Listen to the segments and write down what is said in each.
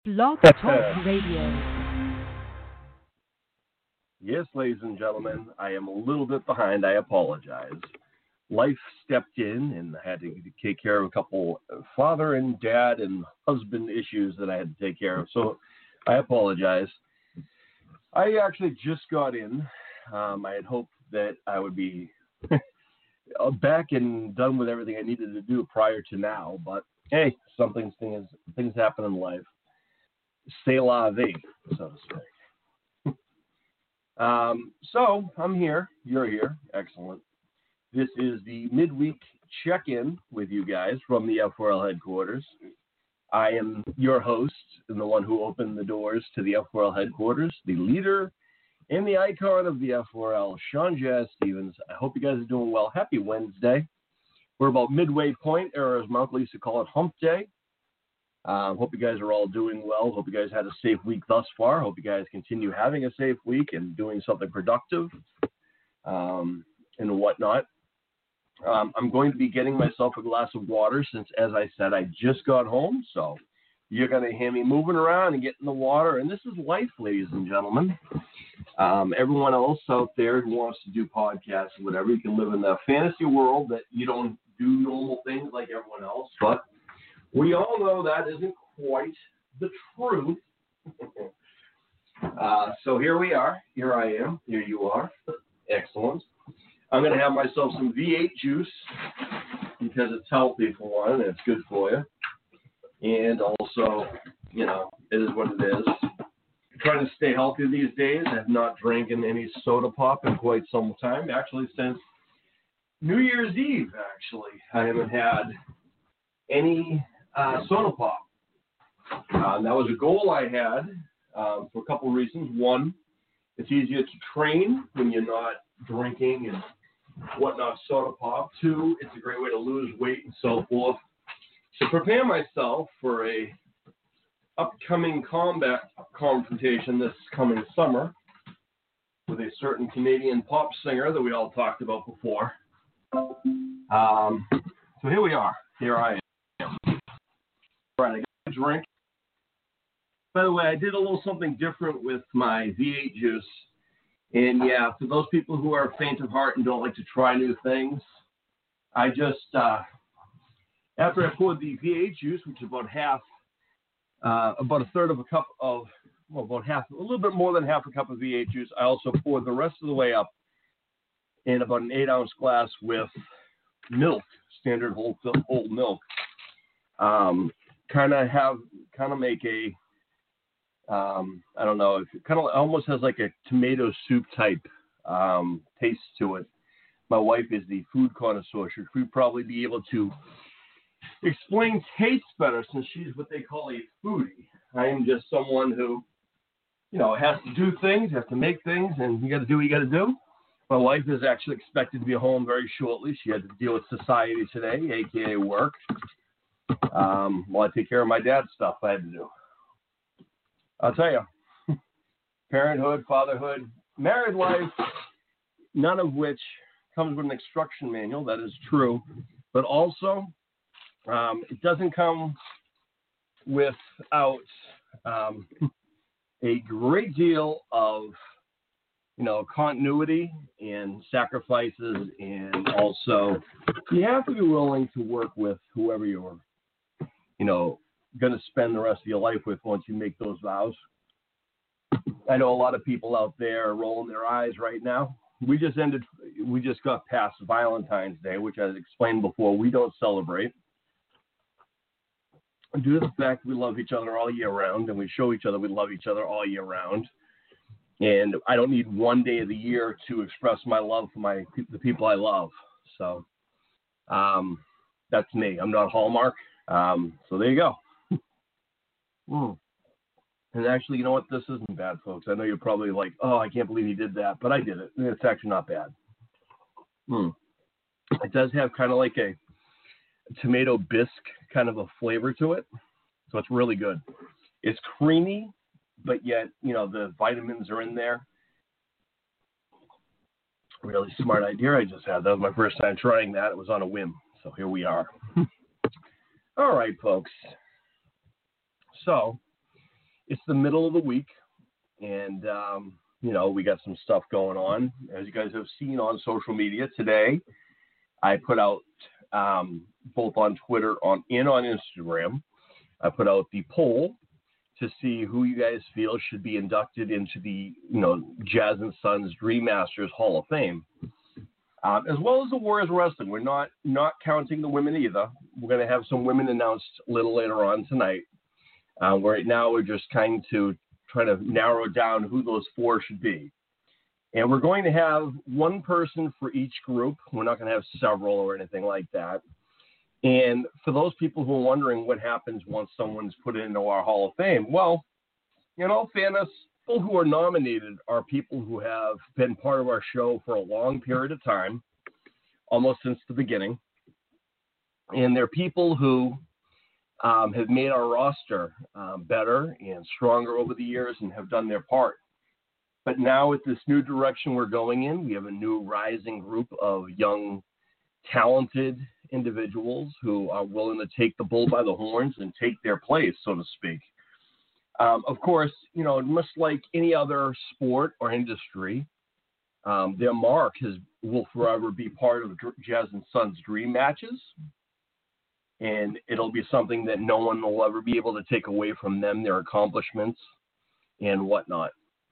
Blog Talk Radio. Yes, ladies and gentlemen, I am a little bit behind. I apologize. Life stepped in and I had to take care of a couple father and dad and husband issues that I had to take care of. So I apologize. I actually just got in. I had hoped that I would be back and done with everything I needed to do prior to now. But hey, things happen in life. C'est la vie, so to speak. So I'm here. You're here. Excellent. This is the midweek check-in with you guys from the F4L headquarters. I am your host and the one who opened the doors to the F4L headquarters, the leader and the icon of the F4L, Sean Jazz Stevens. I hope you guys are doing well. Happy Wednesday. We're about midway point, or as my uncle used to call it, hump day. Hope you guys are all doing well. Hope you guys had a safe week thus far. Hope you guys continue having a safe week and doing something productive and whatnot. I'm going to be getting myself a glass of water since, as I said, I just got home. So you're going to hear me moving around and getting the water. And this is life, ladies and gentlemen. Everyone else out there who wants to do podcasts or whatever, you can live in the fantasy world that you don't do normal things like everyone else. But we all know that isn't quite the truth. So here we are. Here I am. Here you are. Excellent. I'm going to have myself some V8 juice because it's healthy for one and it's good for you. And also, you know, it is what it is. I'm trying to stay healthy these days. I have not drinking any soda pop in quite some time. Actually, since New Year's Eve, actually, I haven't had any soda pop. That was a goal I had for a couple of reasons. One, it's easier to train when you're not drinking and whatnot soda pop. Two, it's a great way to lose weight and so forth. To prepare myself for a upcoming combat confrontation this coming summer with a certain Canadian pop singer that we all talked about before. So here we are. Here I am. All right, I got a drink. By the way, I did a little something different with my V8 juice. And yeah, for those people who are faint of heart and don't like to try new things, I just, after I poured the V8 juice, which is about a third of a cup of, well, about half, a little bit more than half a cup of V8 juice, I also poured the rest of the way up in about an 8-ounce glass with milk, standard whole milk. Kind of make a, I don't know, it kind of almost has like a tomato soup type taste to it. My wife is the food connoisseur. She would probably be able to explain taste better since she's what they call a foodie. I am just someone who, you know, has to do things, has to make things, and you got to do what you got to do. My wife is actually expected to be home very shortly. She had to deal with society today, a.k.a. work. While I take care of my dad's stuff I had to do. I'll tell you, parenthood, fatherhood, married life, none of which comes with an instruction manual. That is true. But also, it doesn't come without a great deal of, you know, continuity and sacrifices. And also, you have to be willing to work with whoever you're, you know, going to spend the rest of your life with once you make those vows. I know a lot of people out there are rolling their eyes right now. We just got past Valentine's Day, which I explained before, we don't celebrate. Due to the fact we love each other all year round, and we show each other we love each other all year round. And I don't need one day of the year to express my love for the people I love. So that's me. I'm not Hallmark. So there you go. And actually, you know what? This isn't bad, folks. I know you're probably like, oh, I can't believe he did that. But I did it. It's actually not bad. It does have kind of like a tomato bisque kind of a flavor to it. So it's really good. It's creamy, but yet, you know, the vitamins are in there. Really smart idea I just had. That was my first time trying that. It was on a whim. So here we are. All right, folks. So it's the middle of the week, and, we got some stuff going on. As you guys have seen on social media today, I put out, both on Twitter and on Instagram, I put out the poll to see who you guys feel should be inducted into the, Jazz and Sons Dream Masters Hall of Fame, as well as the Warriors Wrestling. We're not counting the women either. We're going to have some women announced a little later on tonight. Right now, we're just trying to narrow down who those 4 should be. And we're going to have one person for each group. We're not going to have several or anything like that. And for those people who are wondering what happens once someone's put into our Hall of Fame, well, in all fairness, people who are nominated are people who have been part of our show for a long period of time, almost since the beginning. And they're people who have made our roster better and stronger over the years and have done their part. But now with this new direction we're going in, we have a new rising group of young, talented individuals who are willing to take the bull by the horns and take their place, so to speak. Of course, much like any other sport or industry, their mark will forever be part of Jazz and Sons Dream Matches. And it'll be something that no one will ever be able to take away from them, their accomplishments and whatnot,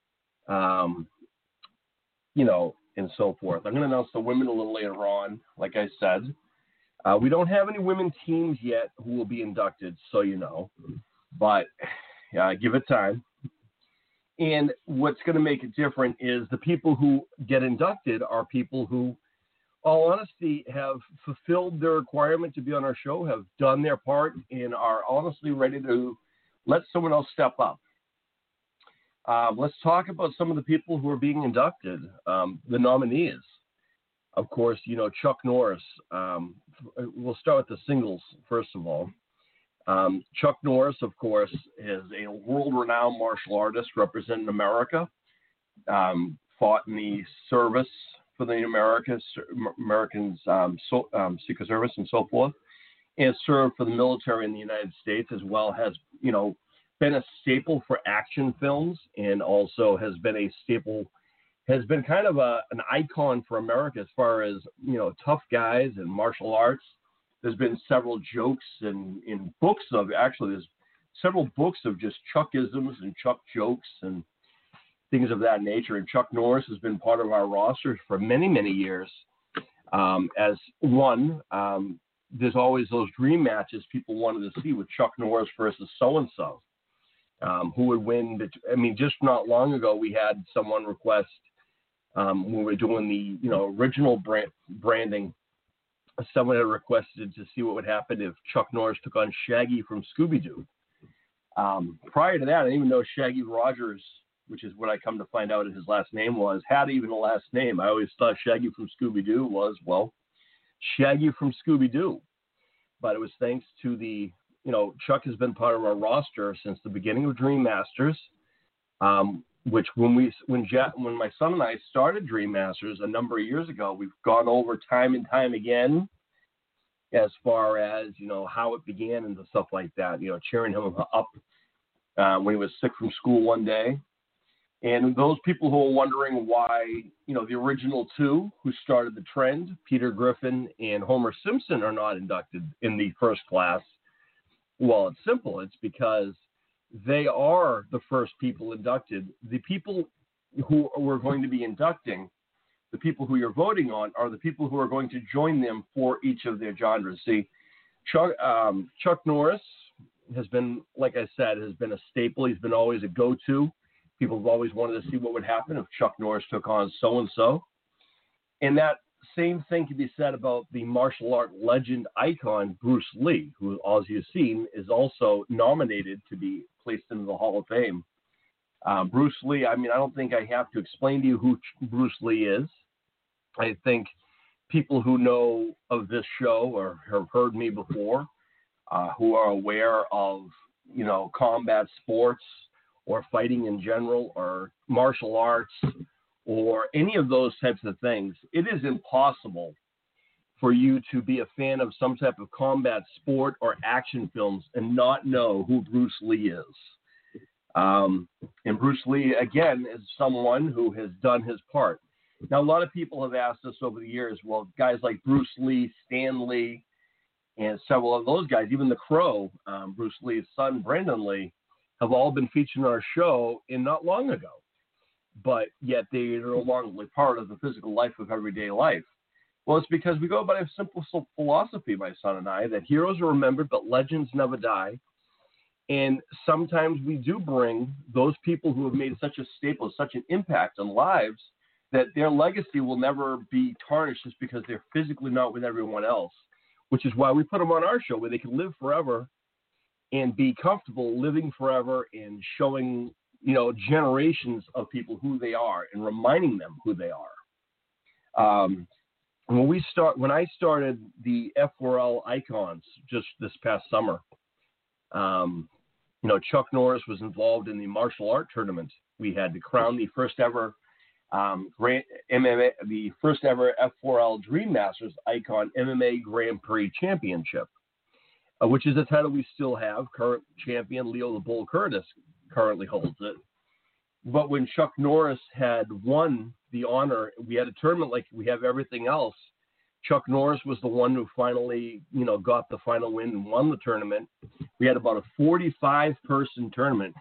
and so forth. I'm going to announce the women a little later on, like I said. We don't have any women teams yet who will be inducted, so you know. But give it time. And what's going to make it different is the people who get inducted are people who, all honesty, have fulfilled their requirement to be on our show, have done their part, and are honestly ready to let someone else step up. Let's talk about some of the people who are being inducted, the nominees. Of course, Chuck Norris. We'll start with the singles, first of all. Chuck Norris, of course, is a world-renowned martial artist representing America, fought in the service for the Americans, Secret Service and so forth, and served for the military in the United States, as well as, been a staple for action films, and also has been kind of an icon for America as far as, tough guys and martial arts. There's been several jokes in books there's several books of just Chuckisms and Chuck jokes and things of that nature. And Chuck Norris has been part of our roster for many, many years. As one, there's always those dream matches people wanted to see with Chuck Norris versus so-and-so. Who would win? Just not long ago, we had someone request, when we were doing the, original branding, someone had requested to see what would happen if Chuck Norris took on Shaggy from Scooby-Doo. Prior to that, I didn't even know Shaggy Rogers, which is what I come to find out his last name was, had even a last name. I always thought Shaggy from Scooby-Doo was, Shaggy from Scooby-Doo. But it was thanks to the, Chuck has been part of our roster since the beginning of Dream Masters, which when my son and I started Dream Masters a number of years ago, we've gone over time and time again as far as, how it began and stuff like that, cheering him up when he was sick from school one day. And those people who are wondering why, the original 2 who started the trend, Peter Griffin and Homer Simpson, are not inducted in the first class, well, it's simple. It's because they are the first people inducted. The people who we're going to be inducting, the people who you're voting on, are the people who are going to join them for each of their genres. See, Chuck Norris has been, like I said, has been a staple. He's been always a go-to. People have always wanted to see what would happen if Chuck Norris took on so-and-so. And that same thing can be said about the martial art legend icon, Bruce Lee, who, as you've seen, is also nominated to be placed into the Hall of Fame. Bruce Lee, I don't think I have to explain to you who Bruce Lee is. I think people who know of this show or have heard me before, who are aware of, combat sports or fighting in general or martial arts or any of those types of things, it is impossible for you to be a fan of some type of combat sport or action films and not know who Bruce Lee is. And Bruce Lee, again, is someone who has done his part. Now, a lot of people have asked us over the years, well, guys like Bruce Lee, Stan Lee, and several of those guys, even the Crow, Bruce Lee's son, Brandon Lee, have all been featured on our show not long ago. But yet they are no longer part of the physical life of everyday life. Well, it's because we go by a simple philosophy, my son and I, that heroes are remembered, but legends never die. And sometimes we do bring those people who have made such a staple, such an impact on lives, that their legacy will never be tarnished just because they're physically not with everyone else, which is why we put them on our show where they can live forever and be comfortable living forever and showing, generations of people who they are and reminding them who they are. When I started the F4L Icons just this past summer, Chuck Norris was involved in the martial art tournament. We had to crown the first ever the first ever F4L Dream Masters Icon MMA Grand Prix Championship, which is a title we still have. Current champion Leo the Bull Curtis currently holds it. But when Chuck Norris had won the honor, we had a tournament like we have everything else. Chuck Norris was the one who finally, got the final win and won the tournament. We had about a 44-person tournament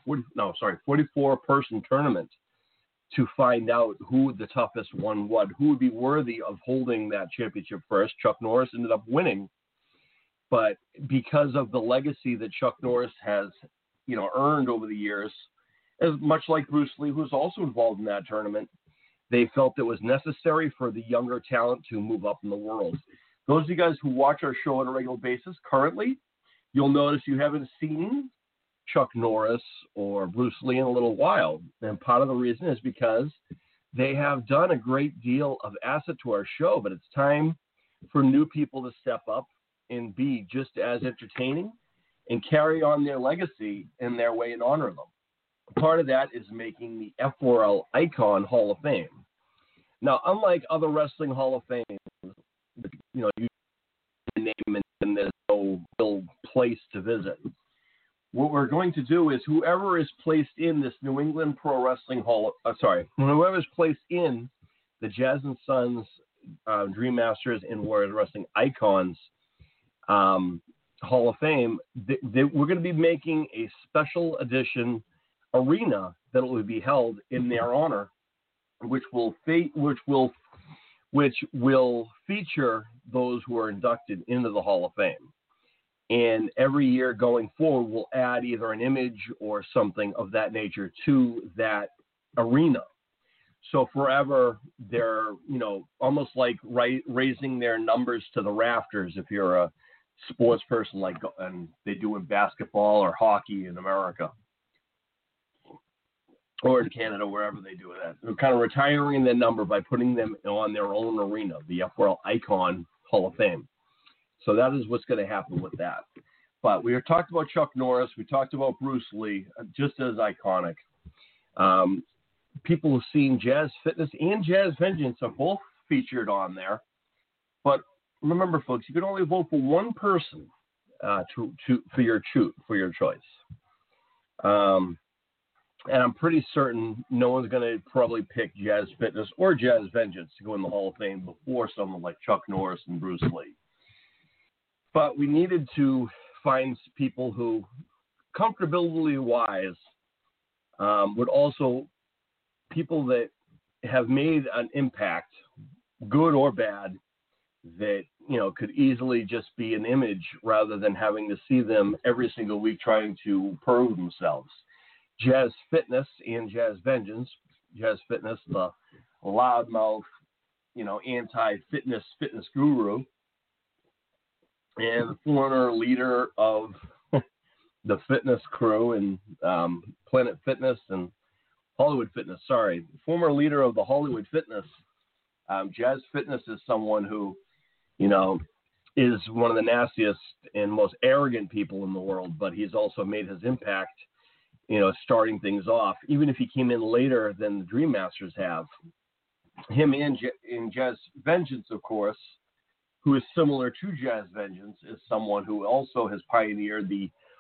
to find out who the toughest one was, who would be worthy of holding that championship first. Chuck Norris ended up winning. But because of the legacy that Chuck Norris has, earned over the years, as much like Bruce Lee, who was also involved in that tournament, they felt it was necessary for the younger talent to move up in the world. Those of you guys who watch our show on a regular basis currently, you'll notice you haven't seen Chuck Norris or Bruce Lee in a little while. And part of the reason is because they have done a great deal of asset to our show, but it's time for new people to step up and be just as entertaining and carry on their legacy in their way and honor them. Part of that is making the F4L Icon Hall of Fame. Now, unlike other wrestling Hall of Fame, you name and there's no real place to visit. What we're going to do is whoever is placed in this New England Pro Wrestling whoever is placed in the Jazz and Sons Dream Masters and Warriors Wrestling Icons Hall of Fame, we're going to be making a special edition arena that will be held in their honor, which will feature those who are inducted into the Hall of Fame. And every year going forward, we'll add either an image or something of that nature to that arena. So forever, they're, almost like raising their numbers to the rafters if you're a sports person, and they do in basketball or hockey in America. Or in Canada, wherever they do that. They're kind of retiring their number by putting them on their own arena, the F4L Icon Hall of Fame. So that is what's going to happen with that. But we talked about Chuck Norris. We talked about Bruce Lee, just as iconic. People have seen Jazz Fitness and Jazz Vengeance are both featured on there. But remember, folks, you can only vote for one person for your choice. And I'm pretty certain no one's going to probably pick Jazz Fitness or Jazz Vengeance to go in the Hall of Fame before someone like Chuck Norris and Bruce Lee. But we needed to find people who, comfortability-wise, would also, people that have made an impact, good or bad, that, could easily just be an image rather than having to see them every single week trying to prove themselves. Jazz Fitness and Jazz Vengeance. Jazz Fitness, the loudmouth, anti-fitness guru, and the former leader of the fitness crew and Planet Fitness and Hollywood Fitness. Sorry, former leader of the Hollywood Fitness. Jazz Fitness is someone who, is one of the nastiest and most arrogant people in the world, but he's also made his impact, starting things off, even if he came in later than the Dream Masters have. Him in Jazz Vengeance, of course, who is similar to Jazz Vengeance, is someone who also has pioneered the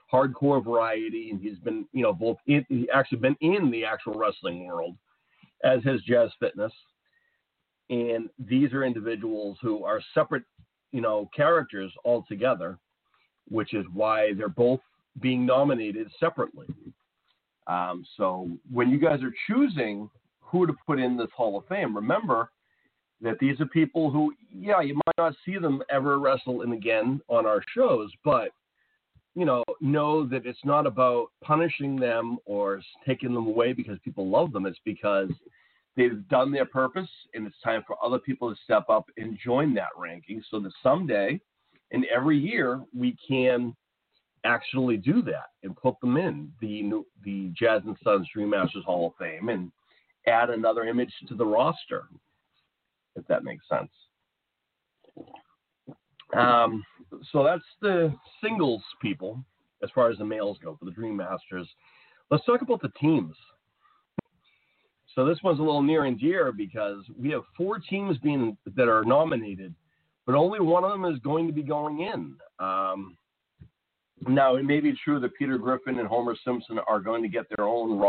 hardcore variety, and he's been, he actually been in the actual wrestling world, as has Jazz Fitness. And these are individuals who are separate, characters altogether, which is why they're both being nominated separately. So when you guys are choosing who to put in this Hall of Fame, remember that these are people who, you might not see them ever wrestle again on our shows, but, know that it's not about punishing them or taking them away because people love them. It's because they've done their purpose, and it's time for other people to step up and join that ranking so that someday and every year we can actually do that and put them in the Jazz and Sons Dream Masters Hall of Fame and add another image to the roster, if that makes sense. So that's the singles people as far as the males go for the Dream Masters. Let's talk about the teams. So this one's a little near and dear because we have 4 teams that are nominated, but only one of them is going to be going in. Now, it may be true that Peter Griffin and Homer Simpson are going to get their own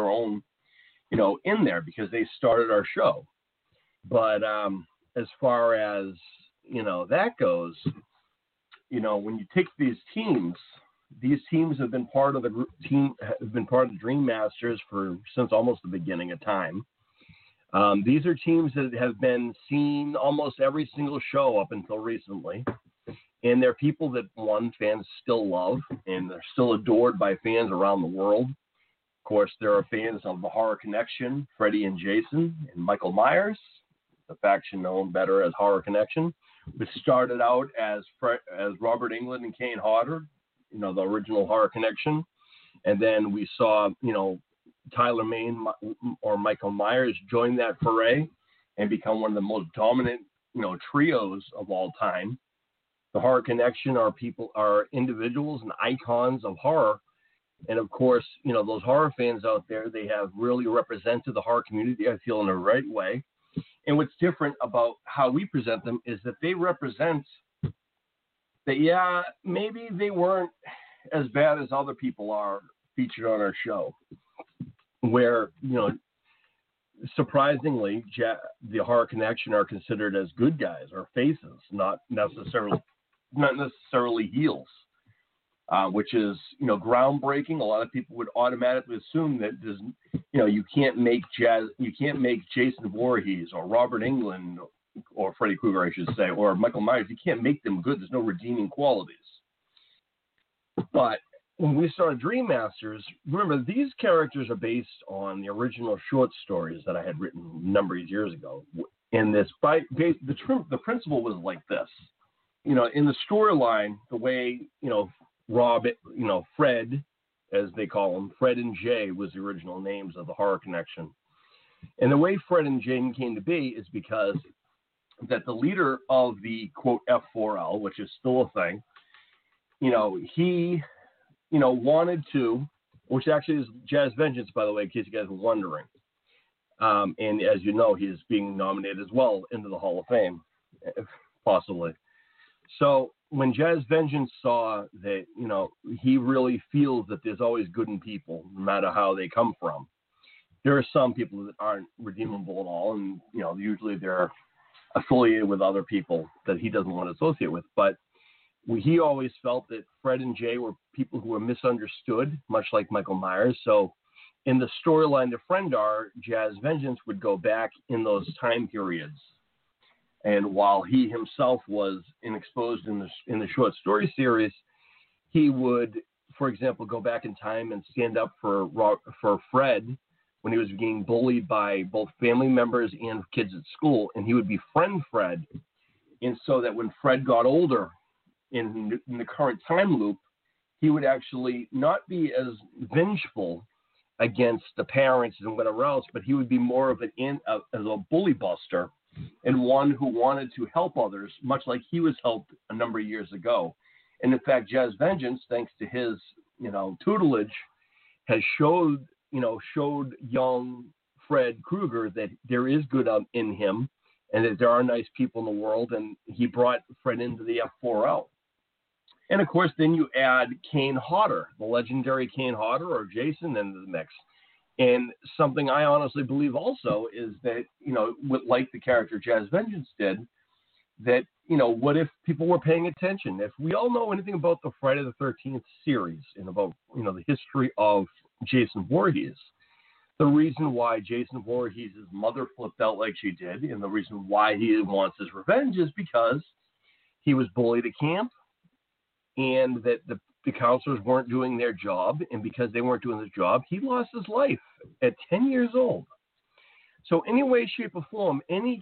in there because they started our show. But as far as, that goes, when you take these teams have been part of the Dream Masters since almost the beginning of time. These are teams that have been seen almost every single show up until recently. And they're people that, fans still love, and they're still adored by fans around the world. Of course, there are fans of the Horror Connection, Freddie and Jason, and Michael Myers, the faction known better as Horror Connection, which started out as Robert Englund and Kane Hodder, the original Horror Connection. And then we saw, Tyler Mane or Michael Myers join that foray and become one of the most dominant, trios of all time. The Horror Connection are individuals and icons of horror. And of course, those horror fans out there, they have really represented the horror community, I feel, in the right way. And what's different about how we present them is that they represent that, maybe they weren't as bad as other people are featured on our show, where, surprisingly, the Horror Connection are considered as good guys or faces, not necessarily heels, which is, groundbreaking. A lot of people would automatically assume that you can't make Jason Voorhees or Robert Englund or Freddy Krueger, I should say, or Michael Myers. You can't make them good. There's no redeeming qualities. But when we started Dream Masters, remember, these characters are based on the original short stories that I had written a number of years ago. And the principle was like this. In the storyline, the way, Fred, as they call him, Fred and Jay was the original names of the Horror Connection. And the way Fred and Jay came to be is because that the leader of the, quote, F4L, which is still a thing, he, wanted to, which actually is Jazz Vengeance, by the way, in case you guys were wondering. And as you know, he is being nominated as well into the Hall of Fame, possibly. So when Jazz Vengeance saw that, he really feels that there's always good in people, no matter how they come from. There are some people that aren't redeemable at all, and, usually they're affiliated with other people that he doesn't want to associate with. But he always felt that Fred and Jay were people who were misunderstood, much like Michael Myers. So in the storyline to Friendar, Jazz Vengeance would go back in those time periods. And while he himself was exposed in the short story series, he would, for example, go back in time and stand up for Fred when he was being bullied by both family members and kids at school, and he would befriend Fred. And so that when Fred got older in the current time loop, he would actually not be as vengeful against the parents and whatever else, but he would be more of as a bully buster and one who wanted to help others, much like he was helped a number of years ago. And in fact, Jazz Vengeance, thanks to his, tutelage, has showed young Fred Krueger that there is good in him and that there are nice people in the world. And he brought Fred into the F4L. And, of course, then you add Kane Hodder, the legendary Kane Hodder or Jason into the mix. And something I honestly believe also is that, like the character Jazz Vengeance did, that, what if people were paying attention? If we all know anything about the Friday the 13th series and about, the history of Jason Voorhees, the reason why Jason Voorhees' mother flipped out like she did and the reason why he wants his revenge is because he was bullied at camp and that the counselors weren't doing their job. And because they weren't doing their job, he lost his life at 10 years old. So any way, shape, or form,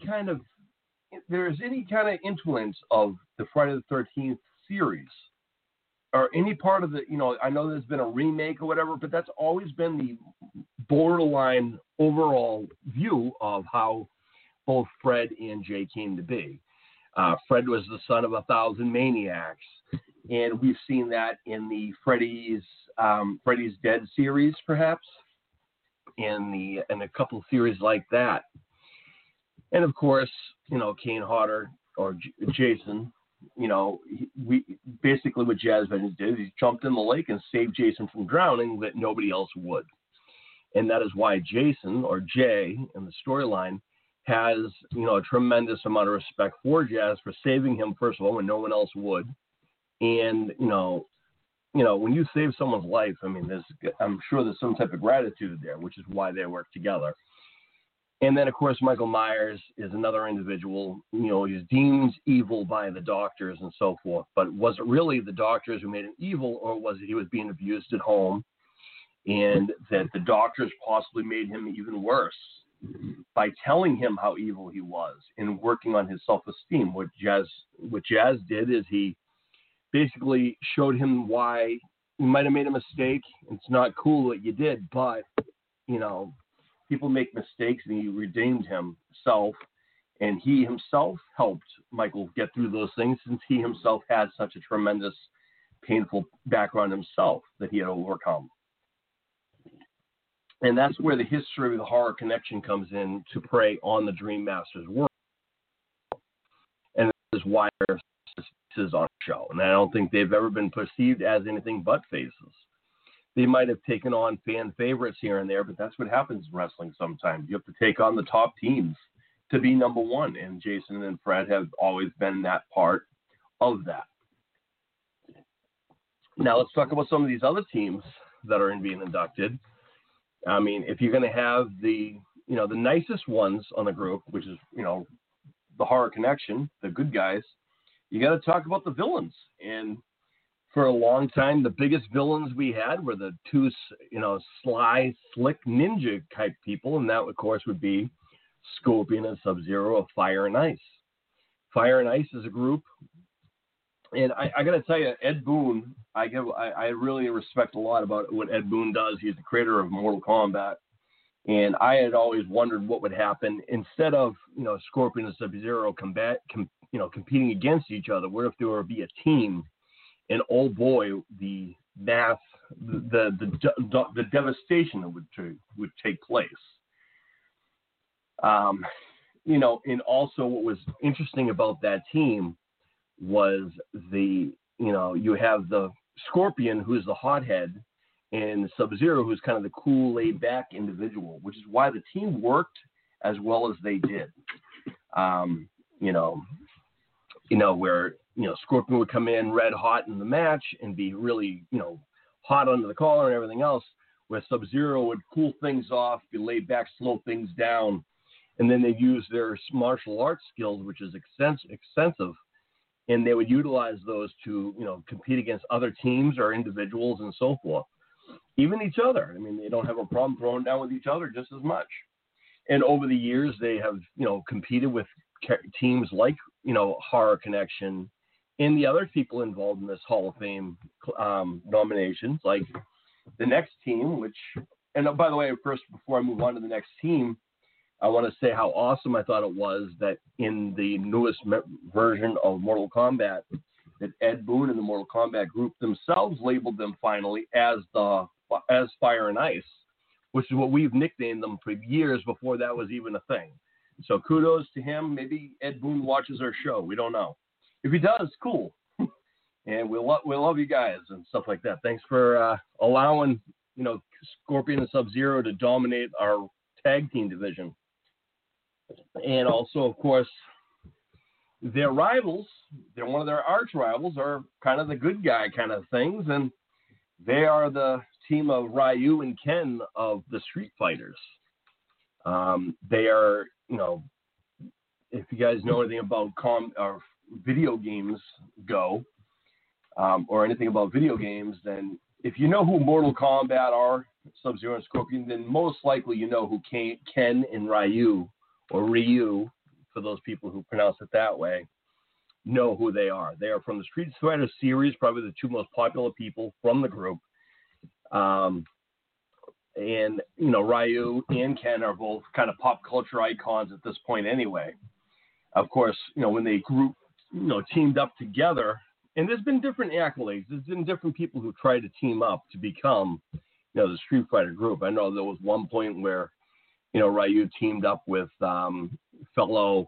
there's any kind of influence of the Friday the 13th series or any part of the, I know there's been a remake or whatever, but that's always been the borderline overall view of how both Fred and Jay came to be. Fred was the son of 1,000 maniacs, and we've seen that in the Freddy's Dead series, perhaps, and a couple of series like that. And of course, Kane Hodder or Jason, we basically what Jazz Vengeance did is he jumped in the lake and saved Jason from drowning that nobody else would. And that is why Jason or Jay in the storyline has, a tremendous amount of respect for Jazz for saving him, first of all, when no one else would. And, when you save someone's life, I'm sure there's some type of gratitude there, which is why they work together. And then, of course, Michael Myers is another individual. He's deemed evil by the doctors and so forth. But was it really the doctors who made him evil, or was it he was being abused at home and that the doctors possibly made him even worse by telling him how evil he was and working on his self-esteem? What Jazz did is he basically showed him why you might have made a mistake. It's not cool what you did, but, people make mistakes, and he redeemed himself, and he himself helped Michael get through those things since he himself had such a tremendous, painful background himself that he had to overcome. And that's where the history of the Horror Connection comes in to prey on the Dream Master's world. And this is why their faces on the show. And I don't think they've ever been perceived as anything but faces. They might have taken on fan favorites here and there, but that's what happens in wrestling sometimes. You have to take on the top teams to be number one. And Jason and Fred have always been that part of that. Now let's talk about some of these other teams that are being inducted. If you're going to have the nicest ones on the group, which is, the Horror Connection, the good guys, you got to talk about the villains. And for a long time, the biggest villains we had were the two, sly, slick ninja type people. And that, of course, would be Scorpion and Sub-Zero of Fire and Ice. Fire and Ice is a group. And I got to tell you, Ed Boon, I really respect a lot about what Ed Boon does. He's the creator of Mortal Kombat. And I had always wondered what would happen instead of, Scorpion and Sub-Zero competing against each other. What if there would be a team? And oh boy, the devastation that would take place. And also what was interesting about that team was you have the Scorpion, who's the hothead, and Sub-Zero, who's kind of the cool, laid-back individual, which is why the team worked as well as they did. Where Scorpion would come in red hot in the match and be really, hot under the collar and everything else, where Sub-Zero would cool things off, be laid back, slow things down, and then they'd use their martial arts skills, which is extensive, and they would utilize those to, compete against other teams or individuals and so forth. Even each other. They don't have a problem throwing down with each other just as much. And over the years, they have, competed with teams like, Horror Connection and the other people involved in this Hall of Fame nominations, like the next team, and by the way, first, before I move on to the next team, I want to say how awesome I thought it was that in the newest version of Mortal Kombat, that Ed Boon and the Mortal Kombat group themselves labeled them finally as Fire and Ice, which is what we've nicknamed them for years before that was even a thing. So kudos to him. Maybe Ed Boon watches our show. We don't know. If he does, cool. And we love you guys and stuff like that. Thanks for allowing, Scorpion and Sub-Zero to dominate our tag team division. And also, of course, their rivals, they're one of their arch rivals, are kind of the good guy kind of things. And they are the team of Ryu and Ken of the Street Fighters. They are, if you guys know anything about or video games or anything about video games, then if you know who Mortal Kombat are, Sub-Zero and Scorpion, then most likely you know who Ken and Ryu, or Ryu, for those people who pronounce it that way, know who they are. They are from the Street Fighter series, probably the two most popular people from the group. And, Ryu and Ken are both kind of pop culture icons at this point anyway. Of course, when they teamed up together, and there's been different accolades. There's been different people who tried to team up to become, the Street Fighter group. I know there was one point where, Ryu teamed up with fellow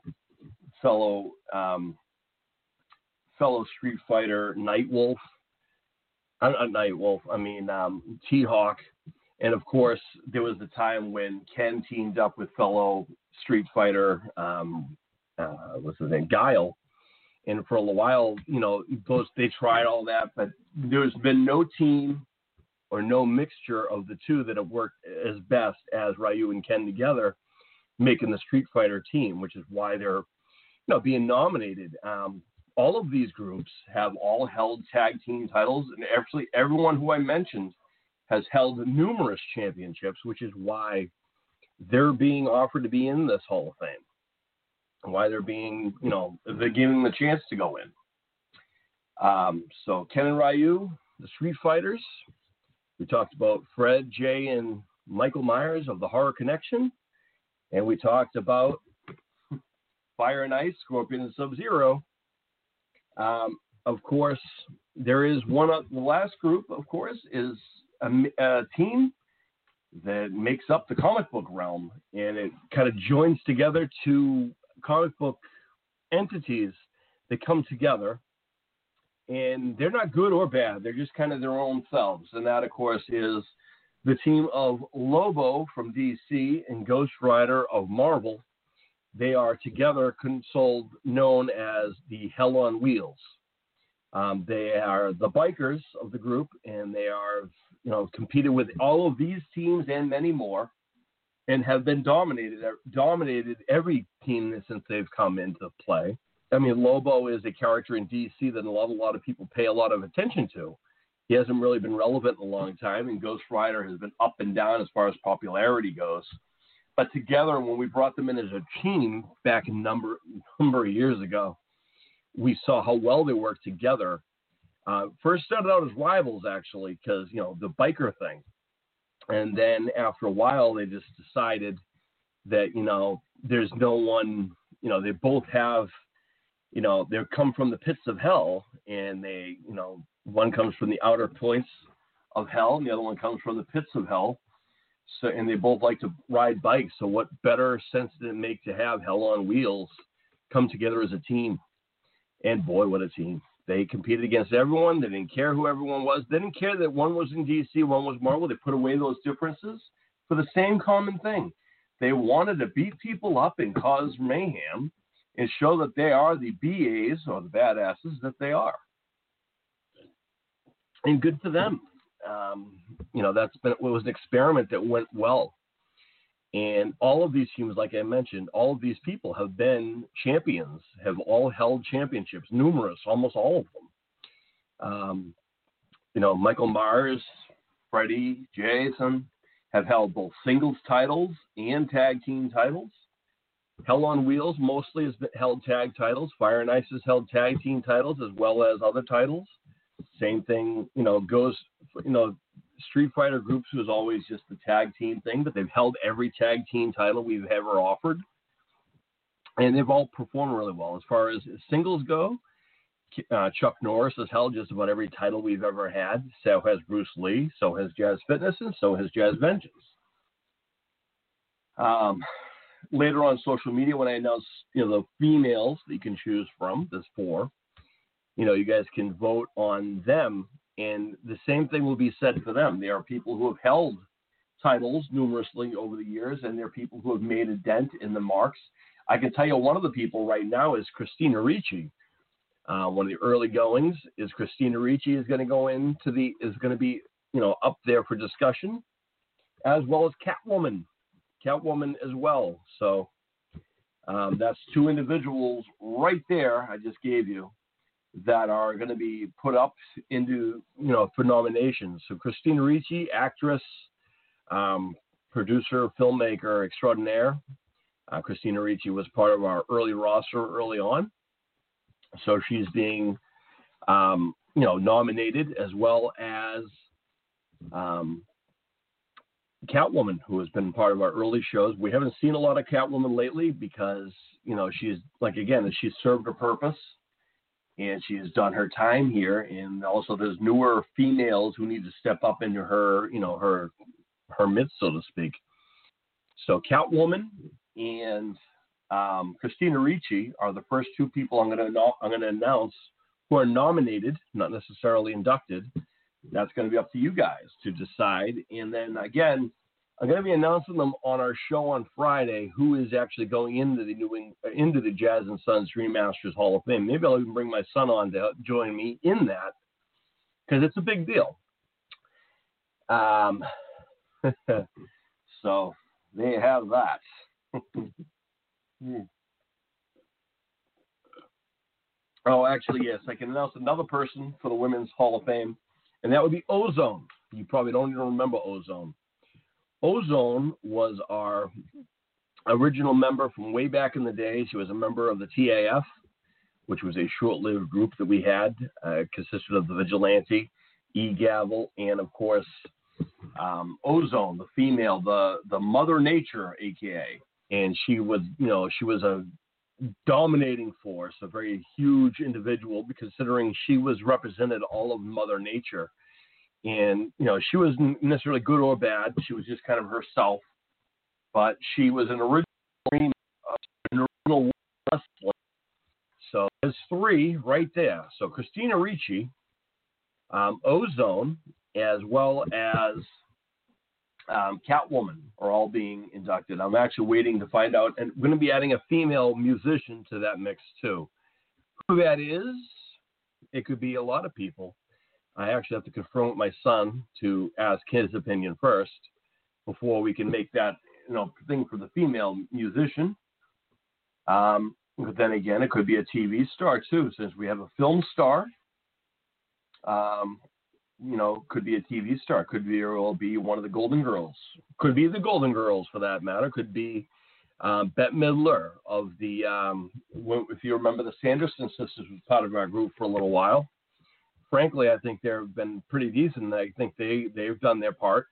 Street Fighter Nightwolf. Not Nightwolf. T-Hawk. And of course, there was the time when Ken teamed up with fellow Street Fighter, what's his name, Guile. And for a while, they tried all that, but there's been no team or no mixture of the two that have worked as best as Ryu and Ken together, making the Street Fighter team, which is why they're, being nominated. All of these groups have all held tag team titles, and actually everyone who I mentioned has held numerous championships, which is why they're being offered to be in this Hall of Fame. Why they're being, they're giving them the chance to go in. So Ken and Ryu, the Street Fighters. We talked about Fred, Jay, and Michael Myers of the Horror Connection. And we talked about Fire and Ice, Scorpion and Sub-Zero. Of course, there is the last group, of course, is a team that makes up the comic book realm. And it kind of joins together two comic book entities that come together, and they're not good or bad. They're just kind of their own selves. And that, of course, is the team of Lobo from DC and Ghost Rider of Marvel. They are together known as the Hell on Wheels. They are the bikers of the group, and they are, competed with all of these teams and many more, and have been dominated every team since they've come into play. Lobo is a character in DC that a lot of people pay a lot of attention to. He hasn't really been relevant in a long time, and Ghost Rider has been up and down as far as popularity goes. But together, when we brought them in as a team back a number of years ago, we saw how well they worked together. First started out as rivals, actually, because, the biker thing. And then after a while, they just decided that, there's no one, they both have, they come from the pits of hell, and they, one comes from the outer points of hell, and the other one comes from the pits of hell. So, and they both like to ride bikes. So what better sense did it make to have Hell on Wheels come together as a team? And boy, what a team. They competed against everyone. They didn't care who everyone was. They didn't care that one was in DC, one was Marvel. They put away those differences for the same common thing. They wanted to beat people up and cause mayhem and show that they are the BAs, or the badasses, that they are. And good for them. It was an experiment that went well. And all of these teams, like I mentioned, all of these people have been champions, have all held championships, numerous, almost all of them. Michael Myers, Freddie, Jason have held both singles titles and tag team titles. Hell on Wheels mostly has held tag titles. Fire and Ice has held tag team titles as well as other titles. Same thing, Street Fighter groups was always just the tag team thing, but they've held every tag team title we've ever offered. And they've all performed really well. As far as singles go, Chuck Norris has held just about every title we've ever had. So has Bruce Lee, so has Jazz Fitness, and so has Jazz Vengeance. Later on social media, when I announced, the females that you can choose from, there's 4. you guys can vote on them. And the same thing will be said for them. There are people who have held titles numerously over the years, and there are people who have made a dent in the marks. I can tell you one of the people right now is Christina Ricci. One of the early goings is Christina Ricci is going to be up there for discussion, as well as Catwoman as well. So that's two individuals right there I just gave you that are going to be put up into for nominations. So Christina Ricci, actress, producer, filmmaker extraordinaire. Christina Ricci was part of our early roster early on. So she's being, nominated, as well as Catwoman, who has been part of our early shows. We haven't seen a lot of Catwoman lately because, she's she's served her purpose and she's done her time here. And also there's newer females who need to step up into her, her midst, so to speak. So Catwoman and Christina Ricci are the first two people I'm going to announce who are nominated, not necessarily inducted. That's going to be up to you guys to decide. And then again, I'm going to be announcing them on our show on Friday who is actually going into the Jazz and Sons Dream Masters Hall of Fame. Maybe I'll even bring my son on to join me in that because it's a big deal. So they have that. Oh, actually, yes. I can announce another person for the Women's Hall of Fame, and that would be Ozone. You probably don't even remember Ozone. Ozone was our original member from way back in the day. She was a member of the TAF, which was a short-lived group that we had. Consisted of the Vigilante, E-Gavel, and, of course, Ozone, the female, the Mother Nature, a.k.a. And she was a dominating force, a very huge individual, considering she was represented all of Mother Nature. And, she wasn't necessarily good or bad. She was just kind of herself. But she was an original wrestler. So there's three right there. So Christina Ricci, Ozone, as well as Catwoman are all being inducted. I'm actually waiting to find out, and we're going to be adding a female musician to that mix too. Who that is, it could be a lot of people. I actually have to confirm with my son to ask his opinion first before we can make that thing for the female musician. But then again, it could be a TV star too, since we have a film star. Could be a TV star. Could be one of the Golden Girls. Could be the Golden Girls for that matter. Could be Bette Midler of the, if you remember, the Sanderson sisters was part of our group for a little while. Frankly, I think they've been pretty decent. I think they've done their part.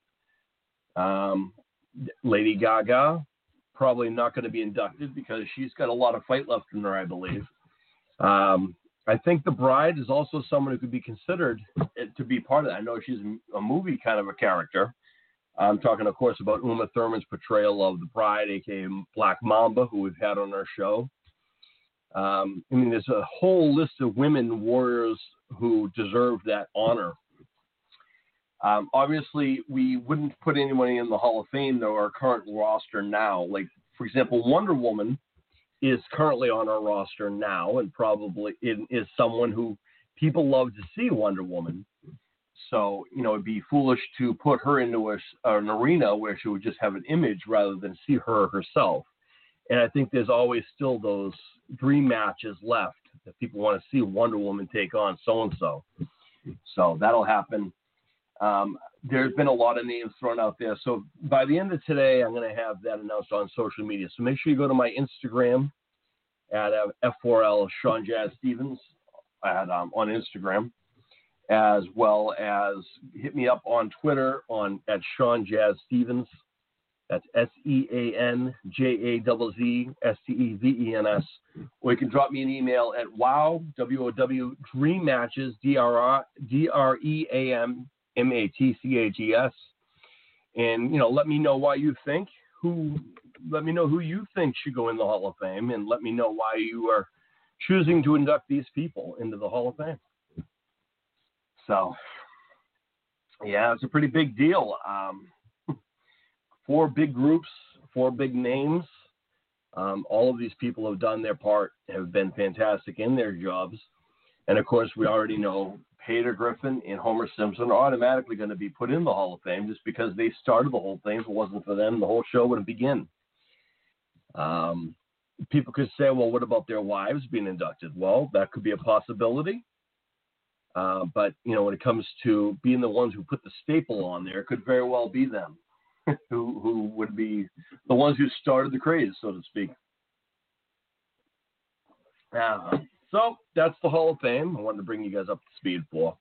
Lady Gaga, probably not going to be inducted because she's got a lot of fight left in her, I believe. I think the bride is also someone who could be considered to be part of that. I know she's a movie kind of a character. I'm talking, of course, about Uma Thurman's portrayal of the bride, a.k.a. Black Mamba, who we've had on our show. There's a whole list of women warriors who deserve that honor. Obviously, we wouldn't put anyone in the Hall of Fame, though, our current roster now. Like, for example, Wonder Woman is currently on our roster now, and probably is someone who people love to see, Wonder Woman. So, it'd be foolish to put her into an arena where she would just have an image rather than see her herself. And I think there's always still those dream matches left that people want to see Wonder Woman take on so-and-so. So that'll happen. There's been a lot of names thrown out there. So by the end of today, I'm going to have that announced on social media. So make sure you go to my Instagram at F4L Sean Jazz Stevens on Instagram, as well as hit me up on Twitter at Sean Jazz Stevens. That's SeanJazzStevens. Or you can drop me an email at WOW Dream Matches, DREAMMATCHES. And, let me know why you think let me know who you think should go in the Hall of Fame, and let me know why you are choosing to induct these people into the Hall of Fame. So, yeah, it's a pretty big deal. 4 big groups, 4 big names. All of these people have done their part, have been fantastic in their jobs. And, of course, we already know Peter Griffin and Homer Simpson are automatically going to be put in the Hall of Fame just because they started the whole thing. If it wasn't for them, the whole show wouldn't begin. People could say, well, what about their wives being inducted? Well, that could be a possibility. But, when it comes to being the ones who put the staple on there, it could very well be them who would be the ones who started the craze, so to speak. So that's the Hall of Fame I wanted to bring you guys up to speed for.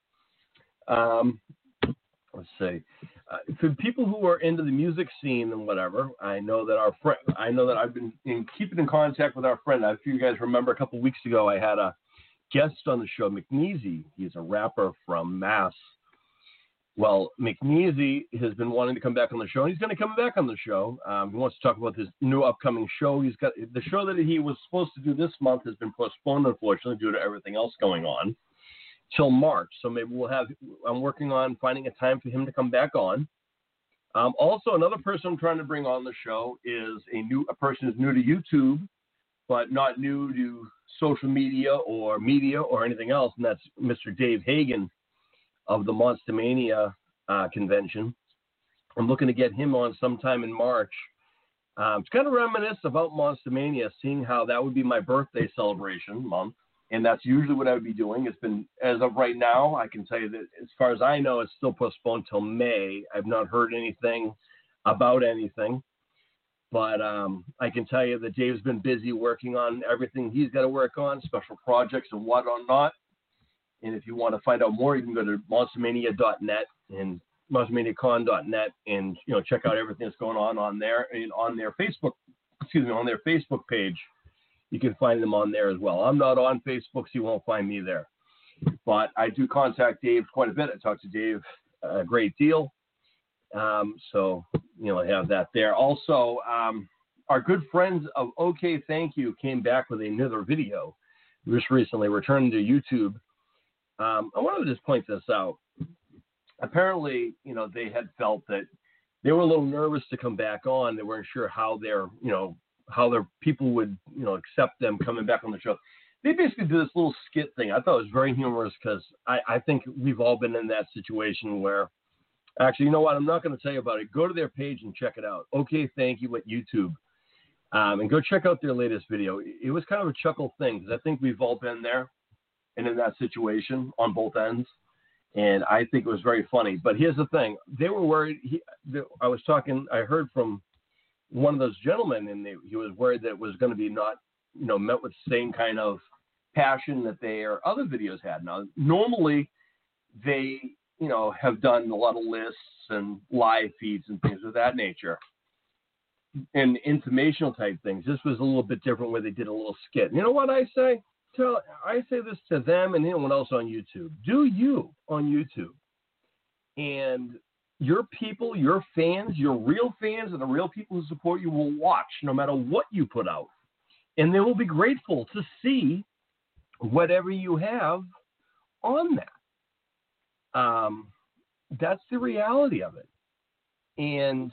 Let's see. For people who are into the music scene and whatever, I know that I've been keeping in contact with our friend. If you guys remember, a couple of weeks ago, I had a guest on the show, McNeasy. He's a rapper from Mass. Well, McNeasy has been wanting to come back on the show, and he's going to come back on the show. He wants to talk about his new upcoming show. He's got the show that he was supposed to do this month has been postponed, unfortunately, due to everything else going on, till March. So maybe I'm working on finding a time for him to come back on. Also, another person I'm trying to bring on the show is a person who's new to YouTube, but not new to social media or anything else, and that's Mr. Dave Hagen of the Monster Mania convention. I'm looking to get him on sometime in March. It's kind of reminisce about Monster Mania, seeing how that would be my birthday celebration month, and that's usually what I would be doing. It's been, as of right now, I can tell you that as far as I know, it's still postponed till May. I've not heard anything about anything, but I can tell you that Dave's been busy working on everything he's got to work on, special projects and whatnot. And if you want to find out more, you can go to monstermania.net and monstermaniacon.net and check out everything that's going on there and on their Facebook page. You can find them on there as well. I'm not on Facebook, so you won't find me there. But I do contact Dave quite a bit. I talk to Dave a great deal. So I have that there. Also, our good friends of OK Thank You came back with another video just recently, returning to YouTube. I wanted to just point this out. Apparently, they had felt that they were a little nervous to come back on. They weren't sure how their people would, accept them coming back on the show. They basically did this little skit thing. I thought it was very humorous because I think we've all been in that situation where, actually, you know what? I'm not going to tell you about it. Go to their page and check it out. OK Thank You at YouTube. And go check out their latest video. It was kind of a chuckle thing because I think we've all been there and in that situation on both ends. And I think it was very funny. But here's the thing. They were worried. I heard from one of those gentlemen, and he was worried that it was going to be not, met with the same kind of passion that their other videos had. Now, normally they, have done a lot of lists and live feeds and things of that nature and informational type things. This was a little bit different where they did a little skit. You know what I say? I say this to them and anyone else on YouTube. Do you on YouTube. And your people, your fans, your real fans, and the real people who support you will watch no matter what you put out. And they will be grateful to see whatever you have on that. That's the reality of it. And,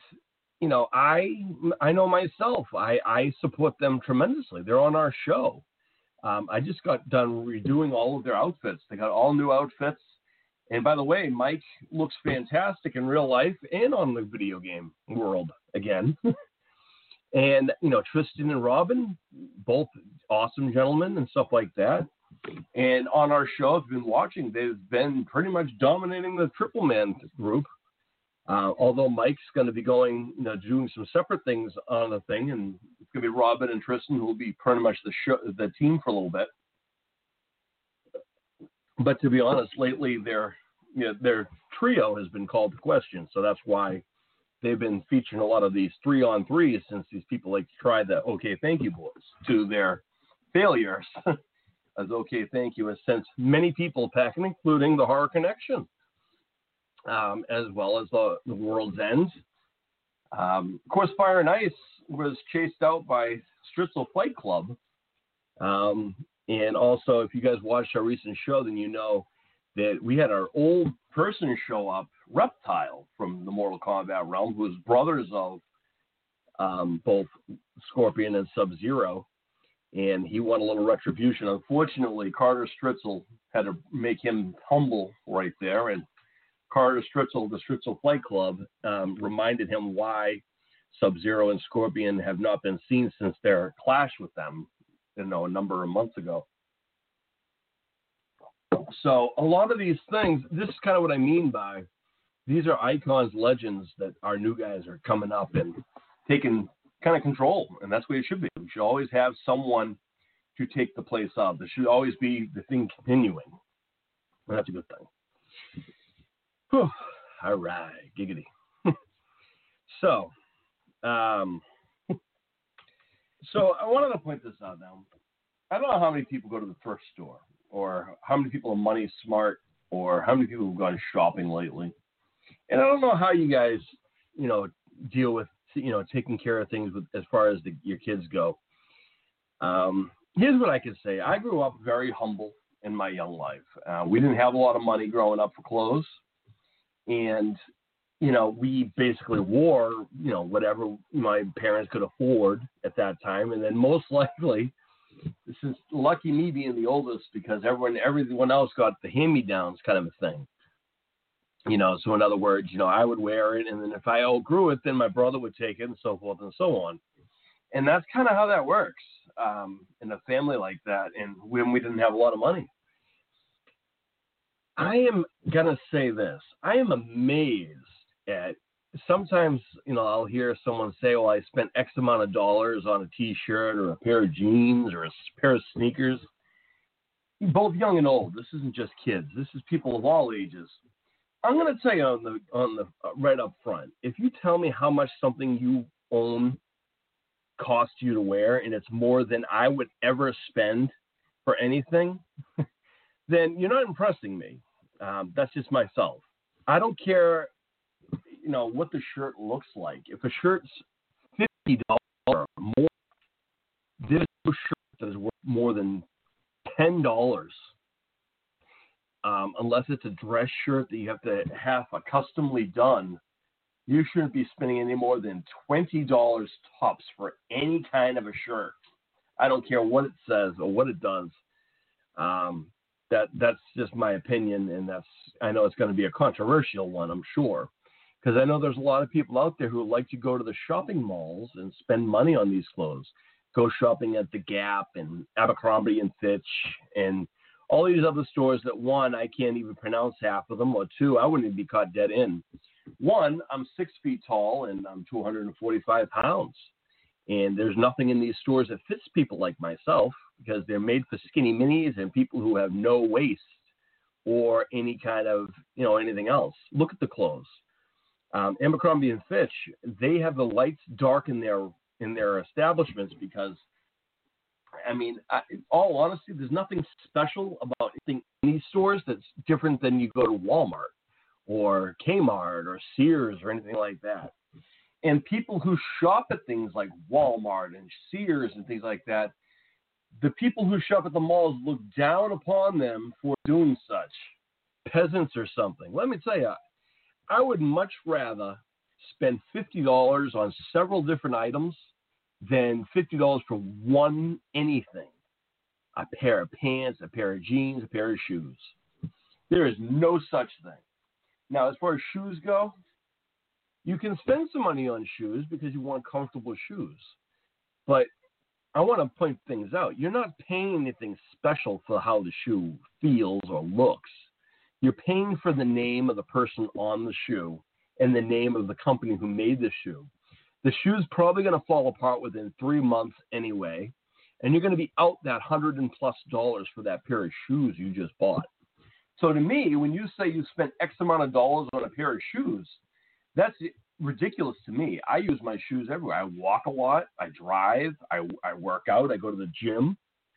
I know myself, I support them tremendously. They're on our show. I just got done redoing all of their outfits. They got all new outfits. And by the way, Mike looks fantastic in real life and on the video game world again. And, Tristan and Robin, both awesome gentlemen and stuff like that. And on our show, if you've been watching, they've been pretty much dominating the Triple Man group. Although Mike's going to be going, doing some separate things on the thing, and it's going to be Robin and Tristan who will be pretty much the team for a little bit. But to be honest, lately their trio has been called to question, so that's why they've been featuring a lot of these 3-on-3s since these people like to try the OK Thank You boys to their failures. As OK Thank You has sent many people packing, including the Horror Connection. As well as the World's End. Of course, Fire and Ice was chased out by Stritzel Fight Club. And And also, if you guys watched our recent show, then you know that we had our old person show up, Reptile from the Mortal Kombat realm, who is brothers of both Scorpion and Sub-Zero. And he won a little retribution. Unfortunately, Carter Stritzel had to make him humble right there. And Carter Stritzel, the Stritzel Flight Club, reminded him why Sub-Zero and Scorpion have not been seen since their clash with them, a number of months ago. So a lot of these things, this is kind of what I mean by these are icons, legends that our new guys are coming up and taking kind of control, and that's what it should be. We should always have someone to take the place of. There should always be the thing continuing, and that's a good thing. Whew. All right, giggity. So I wanted to point this out now. I don't know how many people go to the thrift store, or how many people are money smart, or how many people have gone shopping lately. And I don't know how you guys, deal with, taking care of things as far as your kids go. Here's what I can say. I grew up very humble in my young life. We didn't have a lot of money growing up for clothes. And, we basically wore, whatever my parents could afford at that time. And then most likely, this is lucky me being the oldest, because everyone else got the hand-me-downs kind of a thing. So in other words, I would wear it, and then if I outgrew it, then my brother would take it, and so forth and so on. And that's kind of how that works in a family like that, and when we didn't have a lot of money. I am going to say this. I am amazed at, sometimes, I'll hear someone say, well, I spent X amount of dollars on a T-shirt or a pair of jeans or a pair of sneakers. Both young and old. This isn't just kids. This is people of all ages. I'm going to tell you on the right up front, if you tell me how much something you own costs you to wear, and it's more than I would ever spend for anything, then you're not impressing me. That's just myself. I don't care, what the shirt looks like. If a shirt's $50 or more, there's no shirt that is worth more than $10. Unless it's a dress shirt that you have to have customly done, you shouldn't be spending any more than $20 tops for any kind of a shirt. I don't care what it says or what it does. That's just my opinion, and I know it's going to be a controversial one, I'm sure, because I know there's a lot of people out there who like to go to the shopping malls and spend money on these clothes. Go shopping at the Gap and Abercrombie and Fitch and all these other stores that, one, I can't even pronounce half of them, or two, I wouldn't even be caught dead in. One, I'm 6 feet tall and I'm 245 pounds. And there's nothing in these stores that fits people like myself, because they're made for skinny minis and people who have no waist or any kind of, anything else. Look at the clothes. Abercrombie and Fitch, they have the lights dark in their establishments because, in all honesty, there's nothing special about anything in these stores that's different than you go to Walmart or Kmart or Sears or anything like that. And people who shop at things like Walmart and Sears and things like that, the people who shop at the malls look down upon them for doing such. Peasants or something. Let me tell you, I would much rather spend $50 on several different items than $50 for one anything. A pair of pants, a pair of jeans, a pair of shoes. There is no such thing. Now, as far as shoes go, you can spend some money on shoes because you want comfortable shoes. But I want to point things out. You're not paying anything special for how the shoe feels or looks. You're paying for the name of the person on the shoe and the name of the company who made the shoe. The shoe's probably going to fall apart within 3 months anyway, and you're going to be out that $100+ for that pair of shoes you just bought. So to me, when you say you spent X amount of dollars on a pair of shoes, that's ridiculous to me. I use my shoes everywhere. I walk a lot. I drive. I work out. I go to the gym.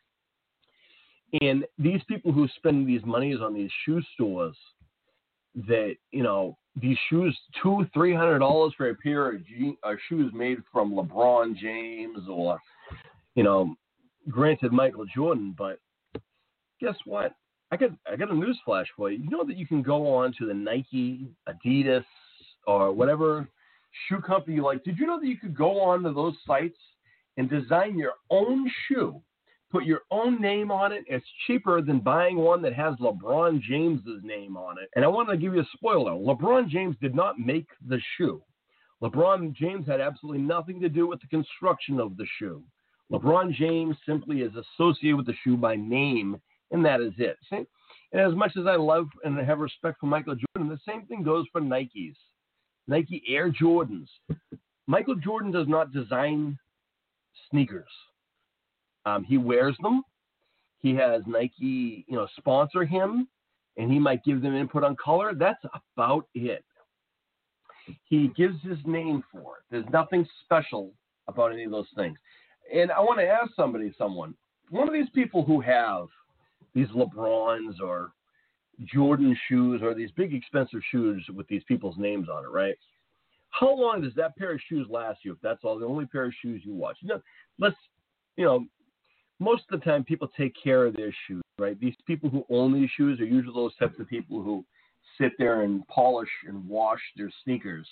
And these people who spend these monies on these shoe stores that, these shoes, $200-$300 for a pair of shoes made from LeBron James or, granted Michael Jordan, but guess what? I got a news flash for you. You know that you can go on to the Nike, Adidas, or whatever shoe company you like. Did you know that you could go on to those sites and design your own shoe, put your own name on it? It's cheaper than buying one that has LeBron James's name on it. And I want to give you a spoiler. LeBron James did not make the shoe. LeBron James had absolutely nothing to do with the construction of the shoe. LeBron James simply is associated with the shoe by name, and that is it. See? And as much as I love and have respect for Michael Jordan, the same thing goes for Nikes. Nike Air Jordans. Michael Jordan does not design sneakers. He wears them. He has Nike, sponsor him, and he might give them input on color. That's about it. He gives his name for it. There's nothing special about any of those things. And I want to ask someone, one of these people who have these LeBrons or Jordan shoes or these big expensive shoes with these people's names on it, right? How long does that pair of shoes last you if that's all the only pair of shoes you watch? Most of the time people take care of their shoes, right? These people who own these shoes are usually those types of people who sit there and polish and wash their sneakers,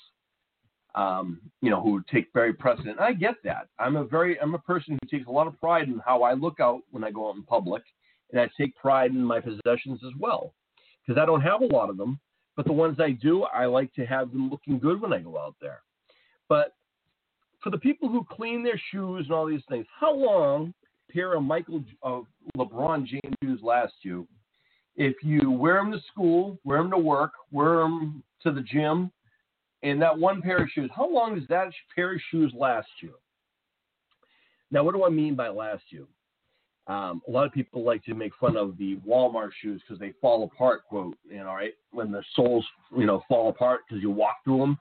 who take very precedent. I get that. I'm a person who takes a lot of pride in how I look out when I go out in public, and I take pride in my possessions as well, because I don't have a lot of them, but the ones I do, I like to have them looking good when I go out there. But for the people who clean their shoes and all these things, how long a pair of LeBron James shoes last you? If you wear them to school, wear them to work, wear them to the gym, and that one pair of shoes, how long does that pair of shoes last you? Now, what do I mean by last you? A lot of people like to make fun of the Walmart shoes because they fall apart, quote, right? When the soles, fall apart because you walk through them.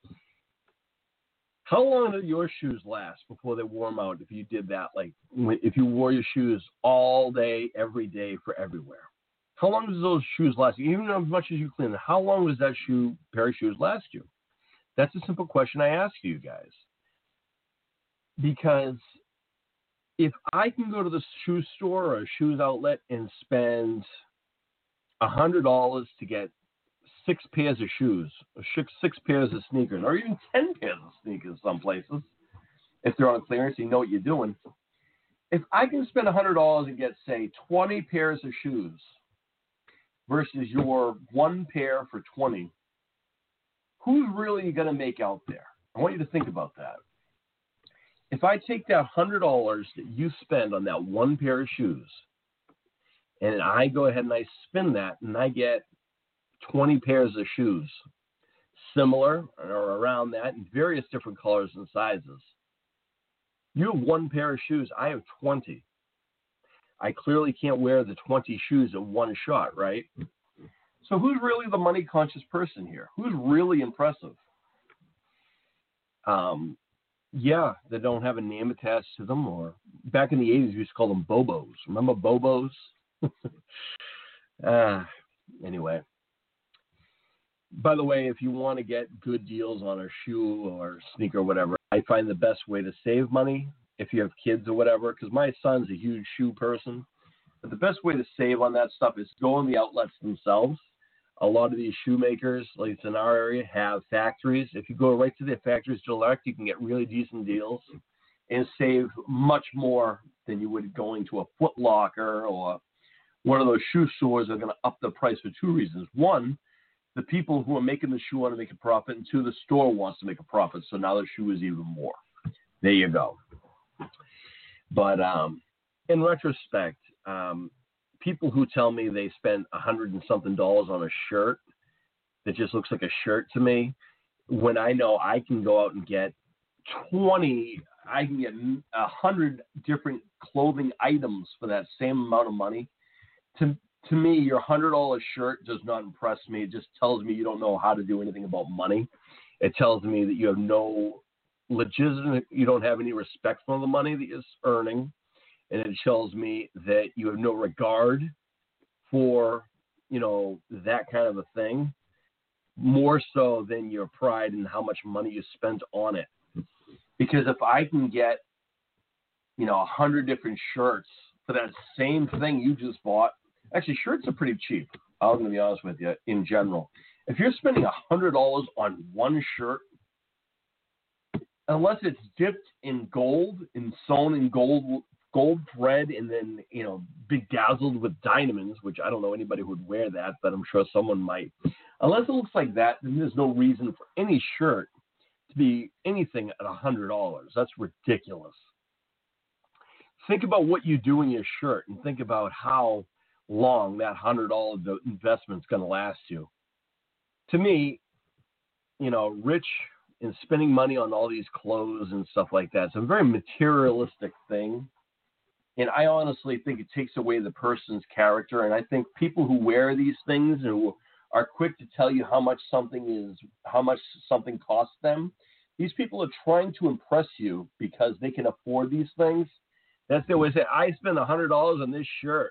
How long do your shoes last before they warm out if you did that? Like if you wore your shoes all day, every day, for everywhere. How long does those shoes last you? Even as much as you clean them, how long does that pair of shoes last you? That's a simple question I ask you guys. Because if I can go to the shoe store or a shoes outlet and spend $100 to get 6 pairs of shoes, or 6 pairs of sneakers, or even 10 pairs of sneakers some places, if they're on clearance, you know what you're doing. If I can spend $100 and get, say, 20 pairs of shoes versus your one pair for 20, who's really going to make out there? I want you to think about that. If I take that $100 that you spend on that one pair of shoes, and I go ahead and I spin that, and I get 20 pairs of shoes, similar or around that, in various different colors and sizes. You have one pair of shoes. I have 20. I clearly can't wear the 20 shoes in one shot, right? So who's really the money-conscious person here? Who's really impressive? They don't have a name attached to them, or back in the 80s, we used to call them Bobos. Remember Bobos? Anyway. By the way, if you want to get good deals on a shoe or sneaker or whatever, I find the best way to save money if you have kids or whatever, because my son's a huge shoe person. But the best way to save on that stuff is go in the outlets themselves. A lot of these shoemakers, like it's in our area, have factories. If you go right to their factories direct, you can get really decent deals and save much more than you would going to a Foot Locker or one of those shoe stores that are going to up the price for 2 reasons. One, the people who are making the shoe want to make a profit, and 2, the store wants to make a profit, so now the shoe is even more. There you go. But in retrospect, people who tell me they spent $100 and something on a shirt that just looks like a shirt to me, when I know I can go out and get 100 different clothing items for that same amount of money, to me, your $100 shirt does not impress me. It just tells me you don't know how to do anything about money. It tells me that you have you don't have any respect for the money that you're earning. And it tells me that you have no regard for, that kind of a thing, more so than your pride in how much money you spent on it. Because if I can get, 100 different shirts for that same thing you just bought, Actually, shirts are pretty cheap. I'm going to be honest with you, in general. If you're spending $100 on one shirt, unless it's dipped in gold and sewn in gold thread and then, bedazzled with diamonds, which I don't know anybody who would wear that, but I'm sure someone might. Unless it looks like that, then there's no reason for any shirt to be anything at $100. That's ridiculous. Think about what you do in your shirt and think about how long that $100 investment is going to last you. To me, rich and spending money on all these clothes and stuff like that, it's a very materialistic thing. And I honestly think it takes away the person's character. And I think people who wear these things and who are quick to tell you how much something costs them, these people are trying to impress you because they can afford these things. That's the way they say, I spent $100 on this shirt.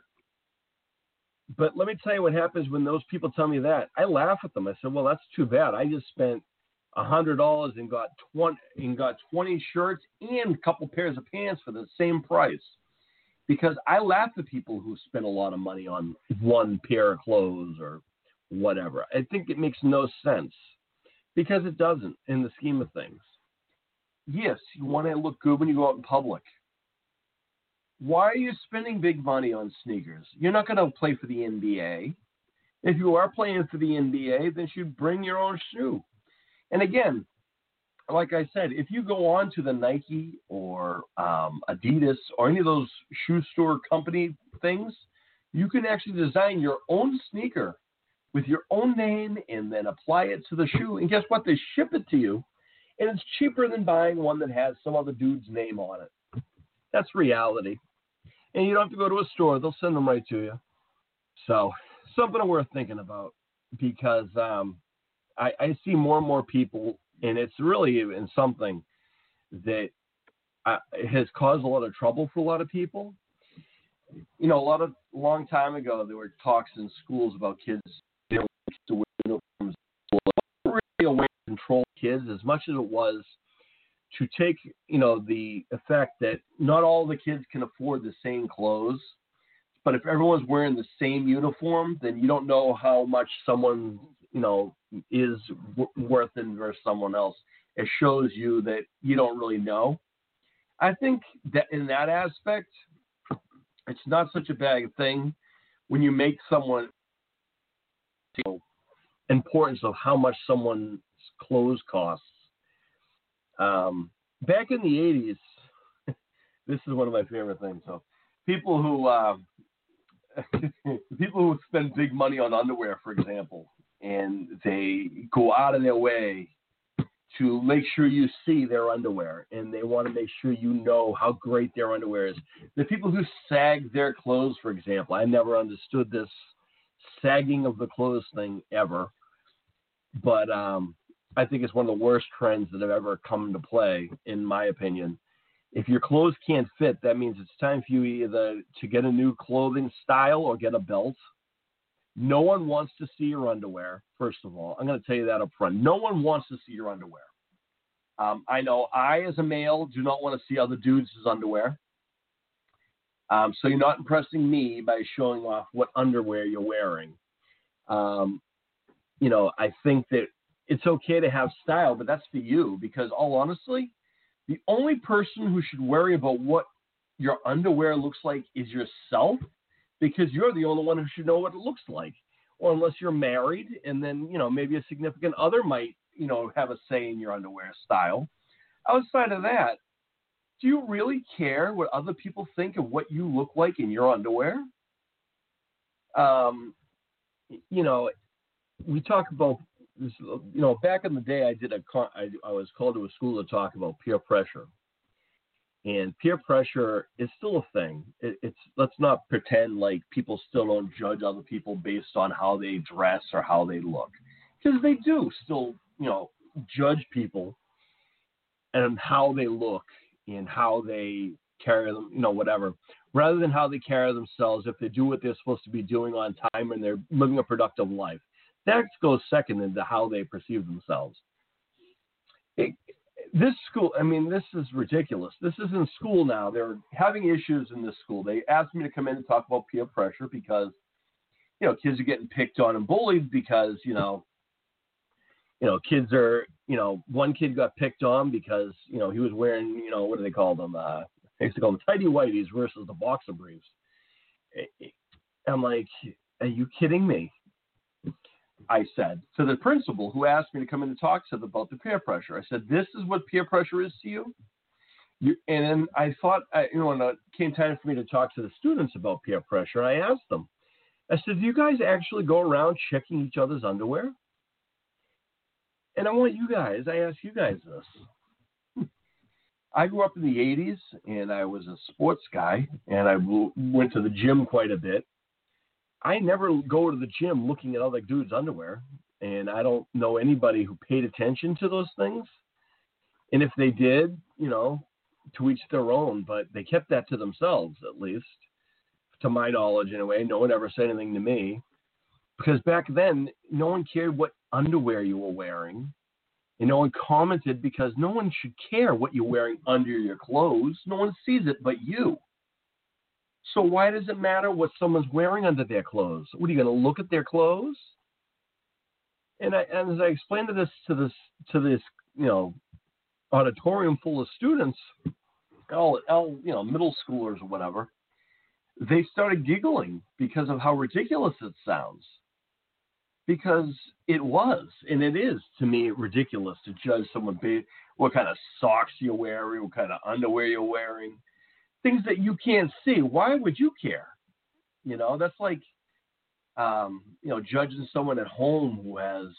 But let me tell you what happens when those people tell me that. I laugh at them. I said, well, that's too bad. I just spent $100 and got 20 shirts and a couple pairs of pants for the same price. Because I laugh at people who spend a lot of money on one pair of clothes or whatever. I think it makes no sense because it doesn't in the scheme of things. Yes, you want to look good when you go out in public. Why are you spending big money on sneakers? You're not going to play for the NBA. If you are playing for the NBA, then you should bring your own shoe. And again, like I said, if you go on to the Nike or Adidas or any of those shoe store company things, you can actually design your own sneaker with your own name and then apply it to the shoe. And guess what? They ship it to you, and it's cheaper than buying one that has some other dude's name on it. That's reality. And you don't have to go to a store. They'll send them right to you. So something worth thinking about because I see more and more people, and it's really in something that has caused a lot of trouble for a lot of people. Long time ago, there were talks in schools about kids being able to wear uniforms. It wasn't really a way to control kids as much as it was to take, the effect that not all the kids can afford the same clothes. But if everyone's wearing the same uniform, then you don't know how much someone, is worth in versus someone else. It shows you that you don't really know. I think that in that aspect, it's not such a bad thing when you make someone importance of how much someone's clothes costs. Back in the 80s, this is one of my favorite things. So people who spend big money on underwear, for example, and they go out of their way to make sure you see their underwear, and they want to make sure you know how great their underwear is. The people who sag their clothes, for example, I never understood this sagging of the clothes thing ever, but I think it's one of the worst trends that have ever come into play, in my opinion. If your clothes can't fit, that means it's time for you either to get a new clothing style or get a belt. No one wants to see your underwear, first of all. I'm going to tell you that up front. No one wants to see your underwear. I know I, as a male, do not want to see other dudes' underwear. So you're not impressing me by showing off what underwear you're wearing. I think that it's okay to have style, but that's for you because, all honestly, the only person who should worry about what your underwear looks like is yourself, because you're the only one who should know what it looks like. Or unless you're married, and then, maybe a significant other might, have a say in your underwear style. Outside of that, do you really care what other people think of what you look like in your underwear? We talk about this, back in the day, I was called to a school to talk about peer pressure. And peer pressure is still a thing. Let's not pretend like people still don't judge other people based on how they dress or how they look, because they do still, judge people and how they look and how they carry them, whatever, rather than how they carry themselves. If they do what they're supposed to be doing on time and they're living a productive life, that goes second into how they perceive themselves. This school, this is ridiculous. This is in school now. They're having issues in this school. They asked me to come in and talk about peer pressure because kids are getting picked on and bullied because, kids are, one kid got picked on because, he was wearing, what do they call them? They used to call them tighty whities versus the boxer briefs. I'm like, are you kidding me? I said to the principal who asked me to come in and talk to them about the peer pressure. I said, this is what peer pressure is to you? And then I thought, when it came time for me to talk to the students about peer pressure, I asked them, I said, do you guys actually go around checking each other's underwear? And I ask you guys this. I grew up in the 80s, and I was a sports guy, and I went to the gym quite a bit. I never go to the gym looking at other dudes' underwear, and I don't know anybody who paid attention to those things. And if they did, to each their own, but they kept that to themselves, at least, to my knowledge anyway. No one ever said anything to me, because back then, no one cared what underwear you were wearing, and no one commented because no one should care what you're wearing under your clothes. No one sees it but you. So why does it matter what someone's wearing under their clothes? What, are you going to look at their clothes? And as I explained to this auditorium full of students, all middle schoolers or whatever, they started giggling because of how ridiculous it sounds. Because it was, and it is, to me, ridiculous to judge someone based what kind of socks you're wearing, what kind of underwear you're wearing, things that you can't see. Why would you care? That's like, judging someone at home who has,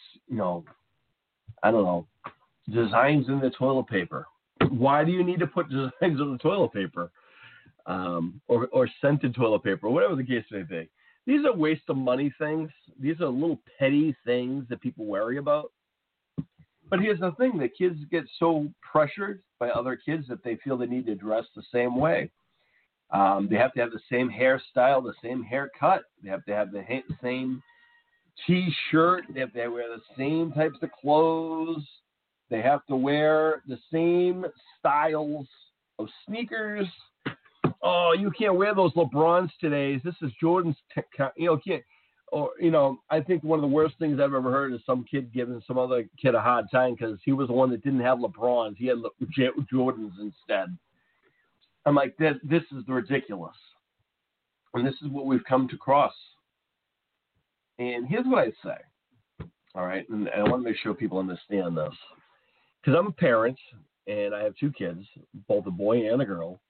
designs in the toilet paper. Why do you need to put designs on the toilet paper? Or scented toilet paper, whatever the case may be. These are waste of money things. These are little petty things that people worry about. But here's the thing, the kids get so pressured by other kids that they feel they need to dress the same way. They have to have the same hairstyle, the same haircut. They have to have the same T-shirt. They have to wear the same types of clothes. They have to wear the same styles of sneakers. Oh, you can't wear those LeBrons today. This is Jordan's. Can't. Or I think one of the worst things I've ever heard is some kid giving some other kid a hard time because he was the one that didn't have LeBrons. He had Jordans instead. I'm like, this is ridiculous, and this is what we've come to cross. And here's what I say. All right, and I want to make sure people understand this because I'm a parent and I have two kids, both a boy and a girl.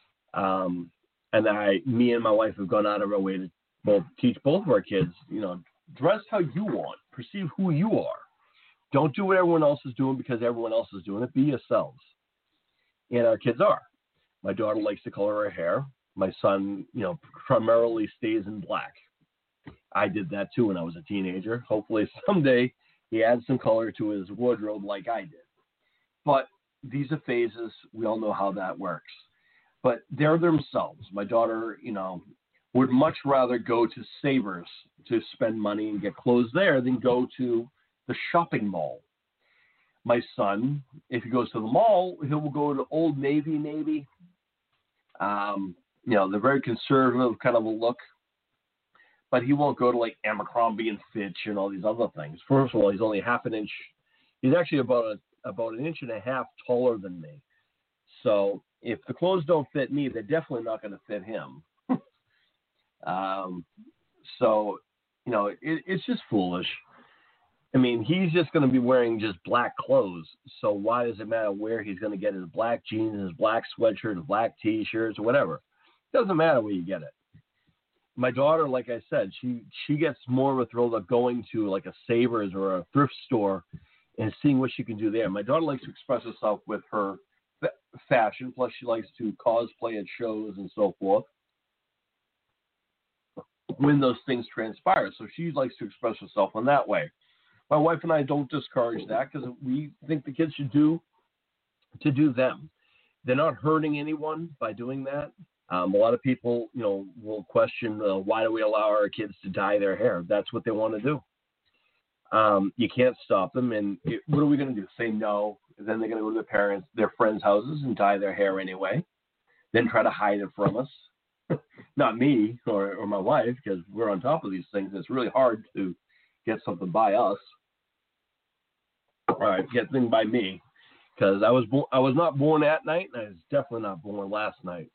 Me and my wife have gone out of our way to teach both of our kids, dress how you want, perceive who you are. Don't do what everyone else is doing because everyone else is doing it. Be yourselves. And our kids are. My daughter likes to color her hair. My son, primarily stays in black. I did that too when I was a teenager. Hopefully someday he adds some color to his wardrobe like I did. But these are phases. We all know how that works. But they're themselves. My daughter, would much rather go to Savers to spend money and get clothes there than go to the shopping mall. My son, if he goes to the mall, he will go to Old Navy, maybe. They're very conservative kind of a look. But he won't go to like Abercrombie and Fitch and all these other things. First of all, he's only half an inch. He's actually about an inch and a half taller than me. So if the clothes don't fit me, they're definitely not going to fit him. It's just foolish. I mean, he's just going to be wearing just black clothes. So why does it matter where he's going to get his black jeans, his black sweatshirt, his black T-shirts, or whatever? It doesn't matter where you get it. My daughter, like I said, she gets more of a thrill of going to like a Savers or a thrift store and seeing what she can do there. My daughter likes to express herself with her fashion, plus she likes to cosplay at shows and so forth when those things transpire. So she likes to express herself in that way. My wife and I don't discourage that because we think the kids should do them. They're not hurting anyone by doing that. A lot of people, will question why do we allow our kids to dye their hair? That's what they want to do. You can't stop them. And what are we going to do? Say no? Then they're going to go to their friends' houses and dye their hair anyway. Then try to hide it from us. not me or my wife, because we're on top of these things. It's really hard to get something by us. All right, get things by me, because I was not born at night, and I was definitely not born last night.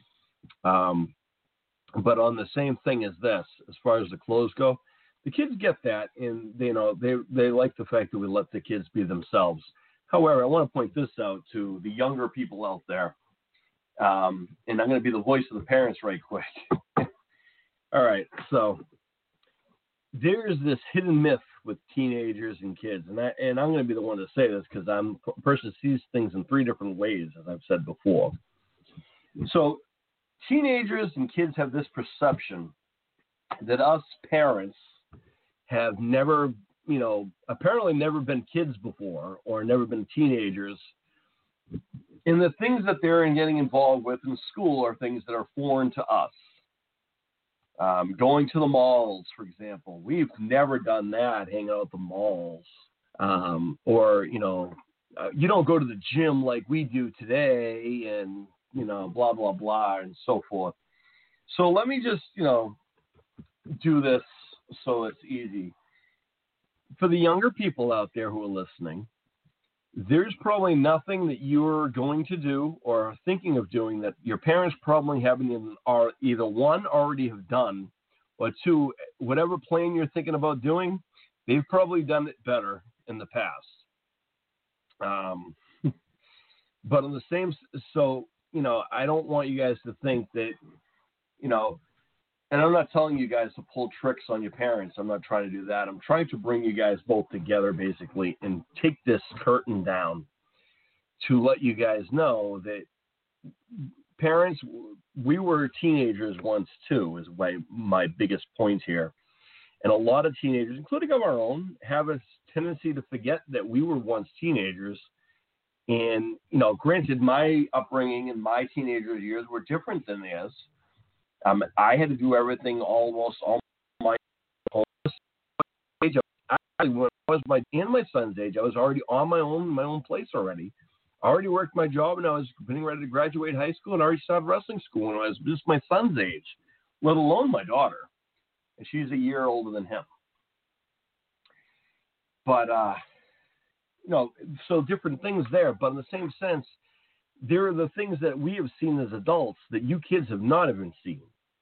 But on the same thing as this, as far as the clothes go, the kids get that, and they like the fact that we let the kids be themselves. However, I want to point this out to the younger people out there, and I'm going to be the voice of the parents right quick. All right, so there's this hidden myth with teenagers and kids, and I'm going to be the one to say this because I'm a person who sees things in three different ways, as I've said before. So teenagers and kids have this perception that us parents have never, apparently never been kids before or never been teenagers. And the things that they're getting involved with in school are things that are foreign to us. Going to the malls, for example. We've never done that, hanging out at the malls. Or, you don't go to the gym like we do today and, blah, blah, blah, and so forth. So let me just, do this so it's easy. For the younger people out there who are listening, there's probably nothing that you're going to do or thinking of doing that your parents probably haven't even, or either one, already have done, or two, whatever plan you're thinking about doing, they've probably done it better in the past. But on the same, so, I don't want you guys to think that, and I'm not telling you guys to pull tricks on your parents. I'm not trying to do that. I'm trying to bring you guys both together, basically, and take this curtain down to let you guys know that parents, we were teenagers once, too, is my biggest point here. And a lot of teenagers, including of our own, have a tendency to forget that we were once teenagers. And, granted, my upbringing and my teenager years were different than theirs. I had to do everything almost all my age. When I was my son's age, I was already on my own place already. I already worked my job, and I was getting ready to graduate high school, and I already started wrestling school when I was just my son's age, let alone my daughter. And she's a year older than him. But, so different things there. But in the same sense, there are the things that we have seen as adults that you kids have not even seen.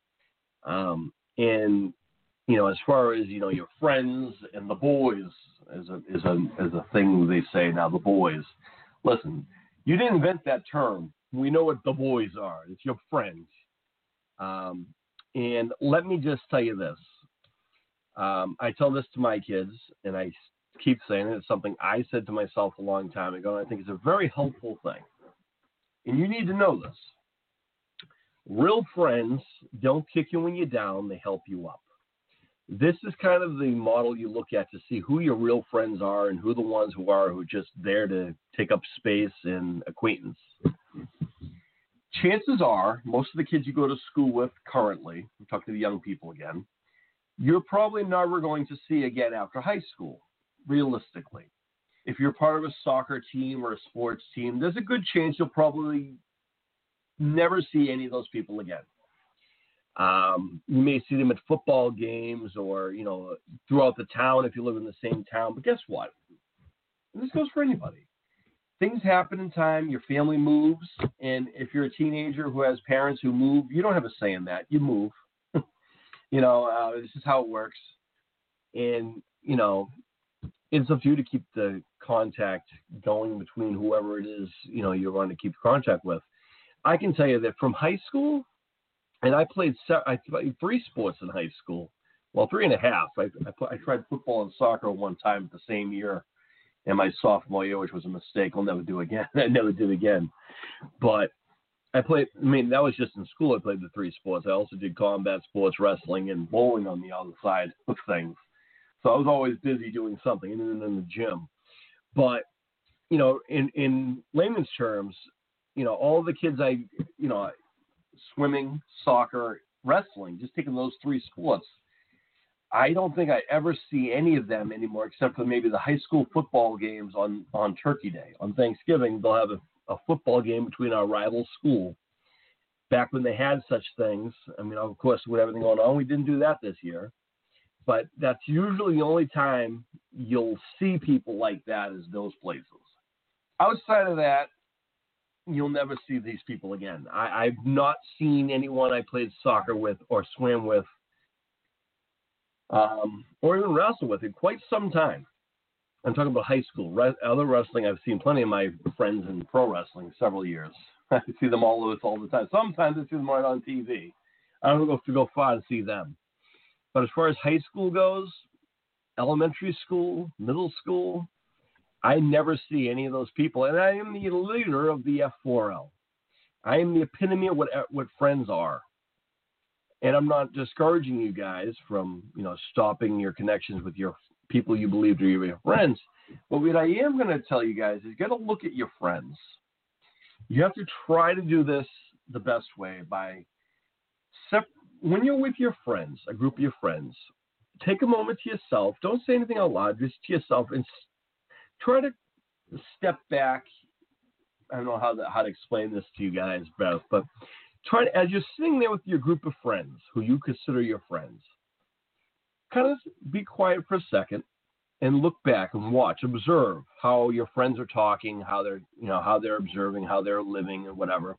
And, as far as, your friends and the boys is a thing they say now, the boys. Listen, you didn't invent that term. We know what the boys are. It's your friends. And let me just tell you this. I tell this to my kids, and I keep saying it. It's something I said to myself a long time ago, and I think it's a very helpful thing. And you need to know this. Real friends don't kick you when you're down. They help you up. This is kind of the model you look at to see who your real friends are and who the ones who are just there to take up space and acquaintance. Chances are, most of the kids you go to school with currently, I'm talking to the young people again, you're probably never going to see again after high school, realistically. If you're part of a soccer team or a sports team, there's a good chance you'll probably never see any of those people again. You may see them at football games or, throughout the town if you live in the same town. But guess what? And this goes for anybody. Things happen in time. Your family moves. And if you're a teenager who has parents who move, you don't have a say in that. You move. This is how it works. And, it's up to you to keep the contact going between whoever it is, you want to keep contact with. I can tell you that from high school, and I played 3 sports in high school. Well, 3.5. I tried football and soccer one time the same year in my sophomore year, which was a mistake. I'll never do again. I never did again. But that was just in school. I played the 3 sports. I also did combat sports, wrestling, and bowling on the other side of things. So I was always busy doing something, and then in the gym. But, in layman's terms, all the kids swimming, soccer, wrestling, just taking those 3 sports, I don't think I ever see any of them anymore except for maybe the high school football games on Turkey Day. On Thanksgiving, they'll have a football game between our rival school. back when they had such things. I mean, of course, with everything going on, we didn't do that this year. But that's usually the only time you'll see people like that is those places. Outside of that, you'll never see these people again. I've not seen anyone I played soccer with or swam with or even wrestled with in quite some time. I'm talking about high school. Other wrestling, I've seen plenty of my friends in pro wrestling several years. I see them all the time. Sometimes I see them right on TV. I don't have to go far to see them. But as far as high school goes, elementary school, middle school, I never see any of those people. And I am the leader of the F4L. I am the epitome of what friends are. And I'm not discouraging you guys from, stopping your connections with your people you believe to be your friends. But what I am going to tell you guys is you got to look at your friends. You have to try to do this the best way by when you're with your friends, a group of your friends, take a moment to yourself. Don't say anything out loud, just to yourself, and try to step back. I don't know how to explain this to you guys, Beth, but try to, as you're sitting there with your group of friends who you consider your friends, kind of be quiet for a second and look back and observe how your friends are talking, how they're observing, how they're living, and whatever.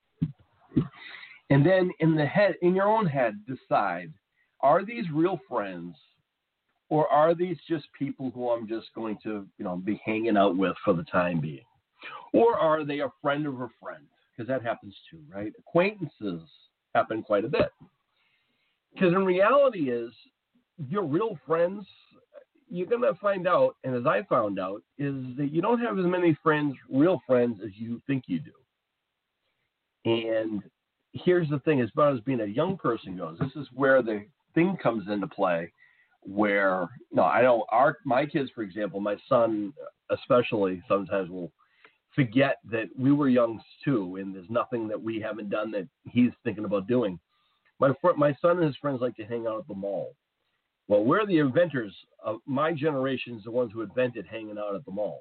And then in your own head, decide: are these real friends, or are these just people who I'm just going to, be hanging out with for the time being, or are they a friend of a friend? Because that happens too, right? Acquaintances happen quite a bit. Because in reality is, your real friends, you're going to find out, and as I found out, is that you don't have as many real friends, as you think you do. And here's the thing, as far as being a young person goes, this is where the thing comes into play, where, I know my kids, for example, my son especially, sometimes will forget that we were young too, and there's nothing that we haven't done that he's thinking about doing. My son and his friends like to hang out at the mall. Well, we're the inventors of my generation, the ones who invented hanging out at the mall.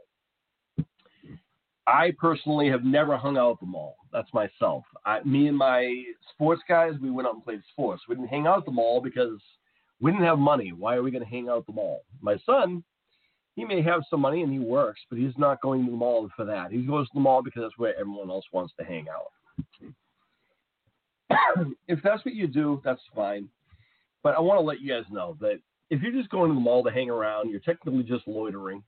I personally have never hung out at the mall. That's myself. Me and my sports guys, we went out and played sports. We didn't hang out at the mall because we didn't have money. Why are we going to hang out at the mall? My son, he may have some money and he works, but he's not going to the mall for that. He goes to the mall because that's where everyone else wants to hang out. If that's what you do, that's fine. But I want to let you guys know that if you're just going to the mall to hang around, you're technically just loitering.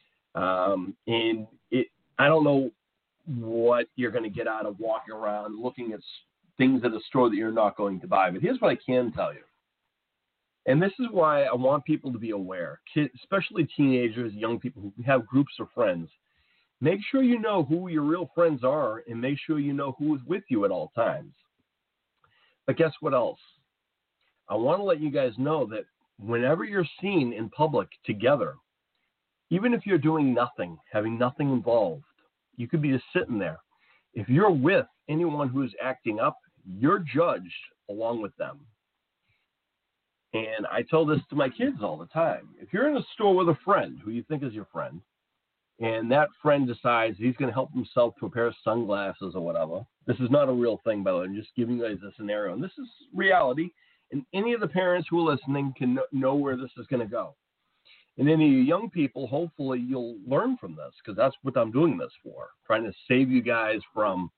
I don't know what you're going to get out of walking around looking at things at a store that you're not going to buy. But here's what I can tell you. And this is why I want people to be aware, kids, especially teenagers, young people who have groups of friends. Make sure you know who your real friends are, and make sure you know who is with you at all times. But guess what else? I want to let you guys know that whenever you're seen in public together, even if you're doing nothing, having nothing involved, you could be just sitting there. If you're with anyone who's acting up, you're judged along with them. And I tell this to my kids all the time. If you're in a store with a friend who you think is your friend, and that friend decides he's going to help himself to a pair of sunglasses or whatever, this is not a real thing, by the way. I'm just giving you guys a scenario. And this is reality. And any of the parents who are listening can know where this is going to go. And any of you young people, hopefully you'll learn from this, because that's what I'm doing this for, trying to save you guys from,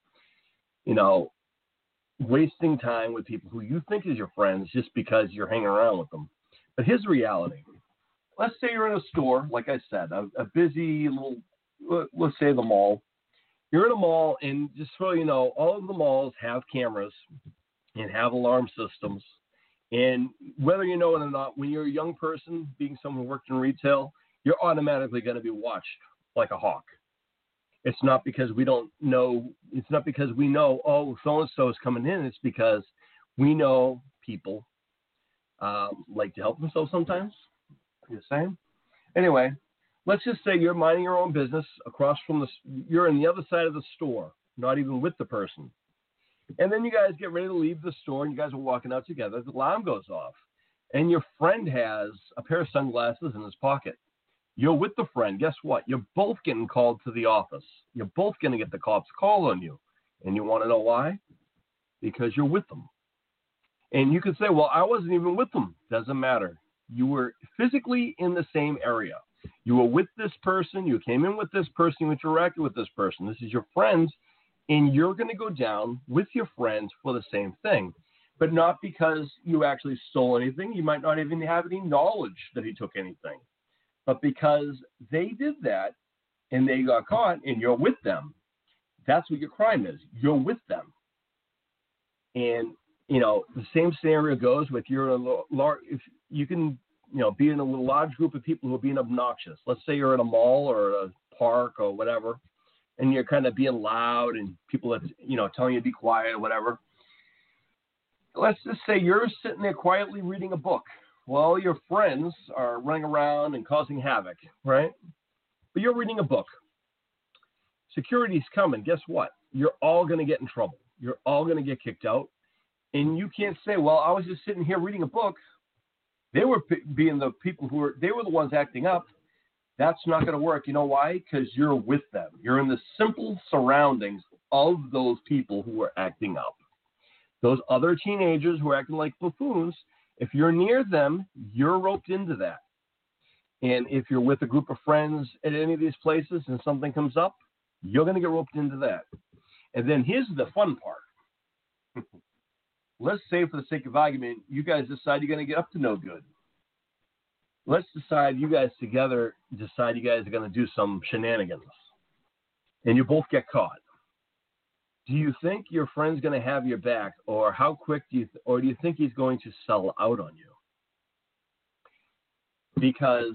wasting time with people who you think is your friends just because you're hanging around with them. But here's the reality. Let's say you're in a store, like I said, a busy little, let's say the mall. You're in a mall, and just so you know, all of the malls have cameras and have alarm systems. And whether you know it or not, when you're a young person, being someone who worked in retail, you're automatically going to be watched like a hawk. It's not because we don't know. It's not because we know, oh, so-and-so is coming in. It's because we know people like to help themselves sometimes. You're saying? Anyway, let's just say you're minding your own business across from you're on the other side of the store, not even with the person. And then you guys get ready to leave the store, and you guys are walking out together. The alarm goes off, and your friend has a pair of sunglasses in his pocket. You're with the friend. Guess what? You're both getting called to the office. You're both going to get the cops called on you. And you want to know why? because you're with them. And you could say, well, I wasn't even with them. Doesn't matter. You were physically in the same area. You were with this person. You came in with this person. You interacted with this person. This is your friends. And you're going to go down with your friends for the same thing. But not because you actually stole anything. You might not even have any knowledge that he took anything. But because they did that and they got caught and you're with them. That's what your crime is. You're with them. And the same scenario goes with you're in a large, if you can, be in a large group of people who are being obnoxious. Let's say you're in a mall or a park or whatever, and you're kind of being loud and people are, telling you to be quiet or whatever. Let's just say you're sitting there quietly reading a book while your friends are running around and causing havoc, right? But you're reading a book. Security's coming. Guess what? You're all going to get in trouble. You're all going to get kicked out. And you can't say, well, I was just sitting here reading a book. They were being the people they were the ones acting up. That's not going to work. You know why? Because you're with them. You're in the simple surroundings of those people who are acting up. Those other teenagers who are acting like buffoons, if you're near them, you're roped into that. And if you're with a group of friends at any of these places and something comes up, you're going to get roped into that. And then here's the fun part. Let's say, for the sake of argument, you guys decide you're going to get up to no good. Let's decide you guys together decide you guys are going to do some shenanigans. And you both get caught. Do you think your friend's going to have your back, or how quick do you think he's going to sell out on you? Because,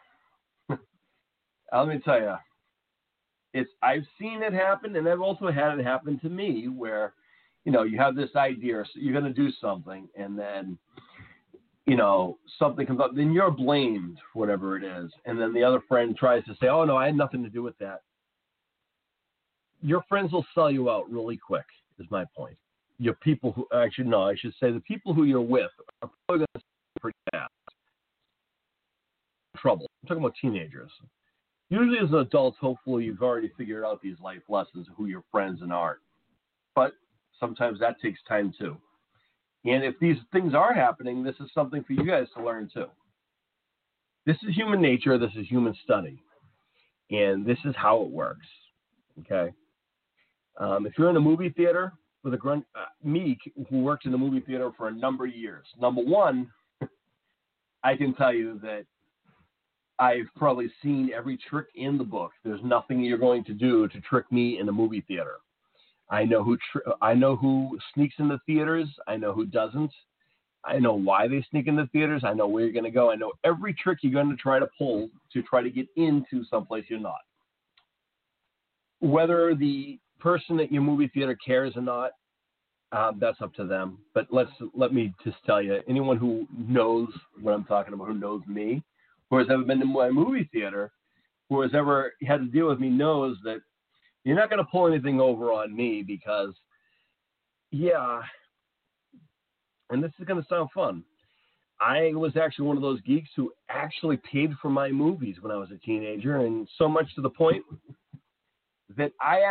let me tell you, I've seen it happen, and I've also had it happen to me where, you have this idea, so you're going to do something, and then, something comes up, then you're blamed for whatever it is, and then the other friend tries to say, oh, no, I had nothing to do with that. Your friends will sell you out really quick, is my point. Your people who, actually, no, I should say the people who you're with are probably going to sell pretty fast. Trouble. I'm talking about teenagers. Usually as adults, hopefully you've already figured out these life lessons of who your friends and aren't. But sometimes that takes time too. And if these things are happening, this is something for you guys to learn too. This is human nature. This is human study. And this is how it works. Okay? If you're in a movie theater with me, who worked in the movie theater for a number of years, number one, I can tell you that I've probably seen every trick in the book. There's nothing you're going to do to trick me in a movie theater. I know who sneaks in the theaters. I know who doesn't. I know why they sneak in the theaters. I know where you're going to go. I know every trick you're going to try to pull to try to get into someplace you're not. Whether the person at your movie theater cares or not, that's up to them. But let me just tell you, anyone who knows what I'm talking about, who knows me, who has ever been to my movie theater, who has ever had to deal with me, knows that you're not going to pull anything over on me because, yeah, and this is going to sound fun. I was actually one of those geeks who actually paid for my movies when I was a teenager, and so much to the point that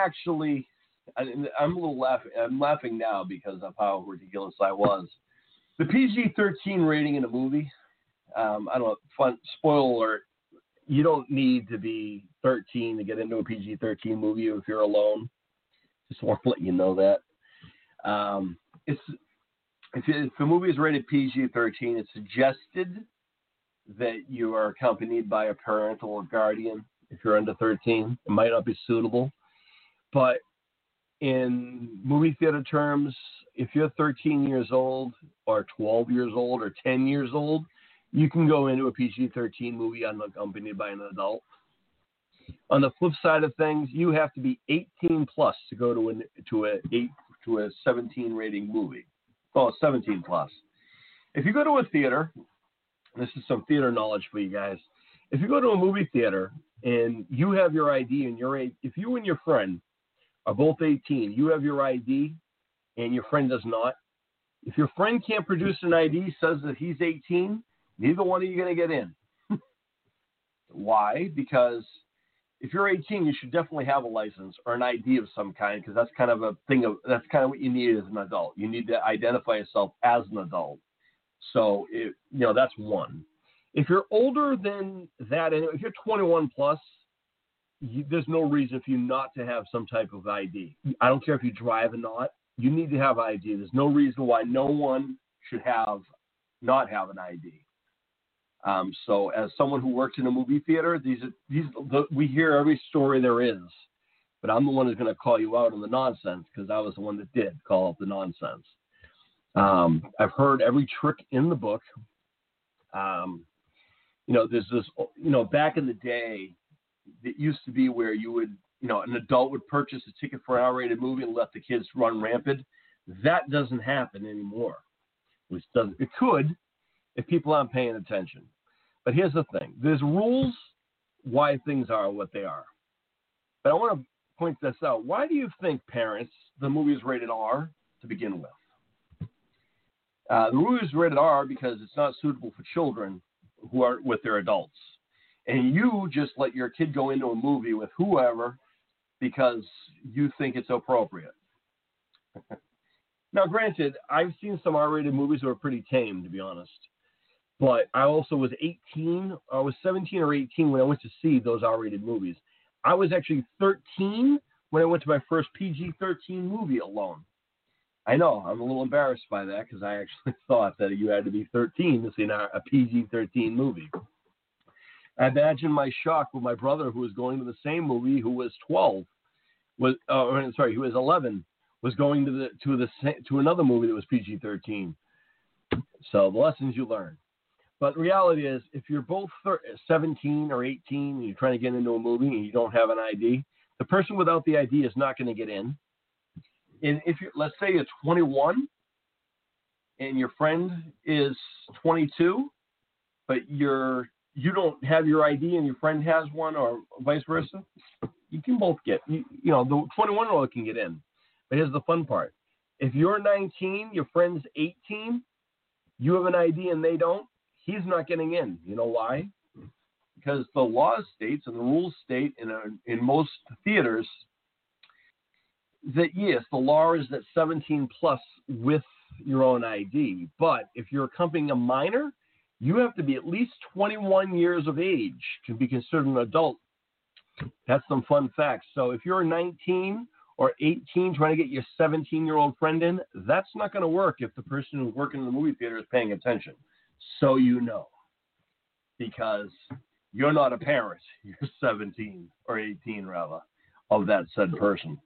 I'm laughing now because of how ridiculous I was. The PG-13 rating in a movie, I don't know, fun, spoiler alert, you don't need to be 13 to get into a PG-13 movie if you're alone. Just want to let you know that. If a movie is rated PG-13, it's suggested that you are accompanied by a parental or guardian. If you're under 13, it might not be suitable. But in movie theater terms, if you're 13 years old or 12 years old or 10 years old, you can go into a PG-13 movie unaccompanied by an adult. On the flip side of things, you have to be 18 plus to go to a 17 rating movie. Oh, 17 plus. If you go to a theater, this is some theater knowledge for you guys. If you go to a movie theater and you have your ID and if you and your friend are both 18, you have your ID and your friend does not. If your friend can't produce an ID, says that he's 18, neither one of you are going to get in. Why? Because if you're 18, you should definitely have a license or an ID of some kind, because that's kind of that's kind of what you need as an adult. You need to identify yourself as an adult. So, that's one. If you're older than that, and if you're 21 plus, there's no reason for you not to have some type of ID. I don't care if you drive or not. You need to have ID. There's no reason why no one should not have an ID. So as someone who works in a movie theater, we hear every story there is, but I'm the one who's going to call you out on the nonsense, because I was the one that did call out the nonsense. I've heard every trick in the book. There's this, back in the day, it used to be where you would, an adult would purchase a ticket for an R-rated movie and let the kids run rampant. That doesn't happen anymore. It could if people aren't paying attention. But here's the thing. There's rules why things are what they are. But I want to point this out. Why do you think, parents, the movie is rated R to begin with? The movie is rated R because it's not suitable for children who are with their adults. And you just let your kid go into a movie with whoever because you think it's appropriate. Now, granted, I've seen some R-rated movies that are pretty tame, to be honest. But I also was 18. I was 17 or 18 when I went to see those R-rated movies. I was actually 13 when I went to my first PG-13 movie alone. I know, I'm a little embarrassed by that, because I actually thought that you had to be 13 to see a PG-13 movie. I imagine my shock with my brother, who was going to the same movie, who was 12, who was 11, was going to another movie that was PG-13. So the lessons you learn. But the reality is, if you're both 17 or 18 and you're trying to get into a movie and you don't have an ID, the person without the ID is not going to get in. And if let's say you're 21 and your friend is 22, but you don't have your ID and your friend has one, or vice versa, you can both get, the 21-year-old can get in. But here's the fun part. If you're 19, your friend's 18, you have an ID and they don't, he's not getting in. You know why? Because the law states and the rules state in most theaters that, yes, the law is that 17 plus with your own ID. But if you're accompanying a minor, you have to be at least 21 years of age to be considered an adult. That's some fun facts. So if you're 19 or 18 trying to get your 17-year-old friend in, that's not going to work if the person who's working in the movie theater is paying attention. So because you're not a parent. You're 17 or 18, rather, of that said person.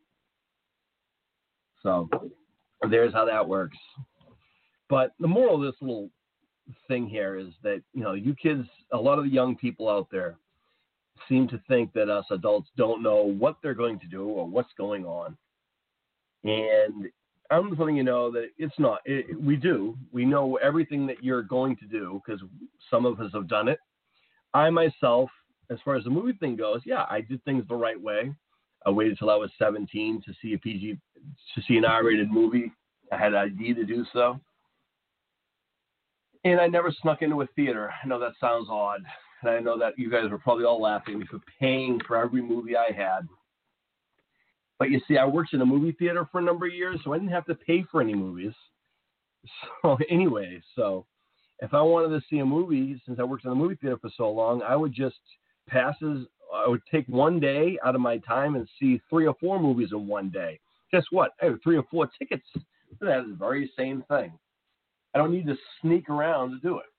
So there's how that works. But the moral of this little thing here is that, you kids, a lot of the young people out there seem to think that us adults don't know what they're going to do or what's going on. And I'm letting you know that it's not. We do. We know everything that you're going to do, because some of us have done it. I myself, as far as the movie thing goes, I did things the right way. I waited till I was 17 to see an R-rated movie. I had an ID to do so. And I never snuck into a theater. I know that sounds odd. And I know that you guys were probably all laughing at me for paying for every movie I had. But you see, I worked in a movie theater for a number of years, so I didn't have to pay for any movies. So anyway, if I wanted to see a movie, since I worked in a movie theater for so long, I would just I would take one day out of my time and see 3 or 4 movies in one day. Guess what? I have 3 or 4 tickets. That is the very same thing. I don't need to sneak around to do it.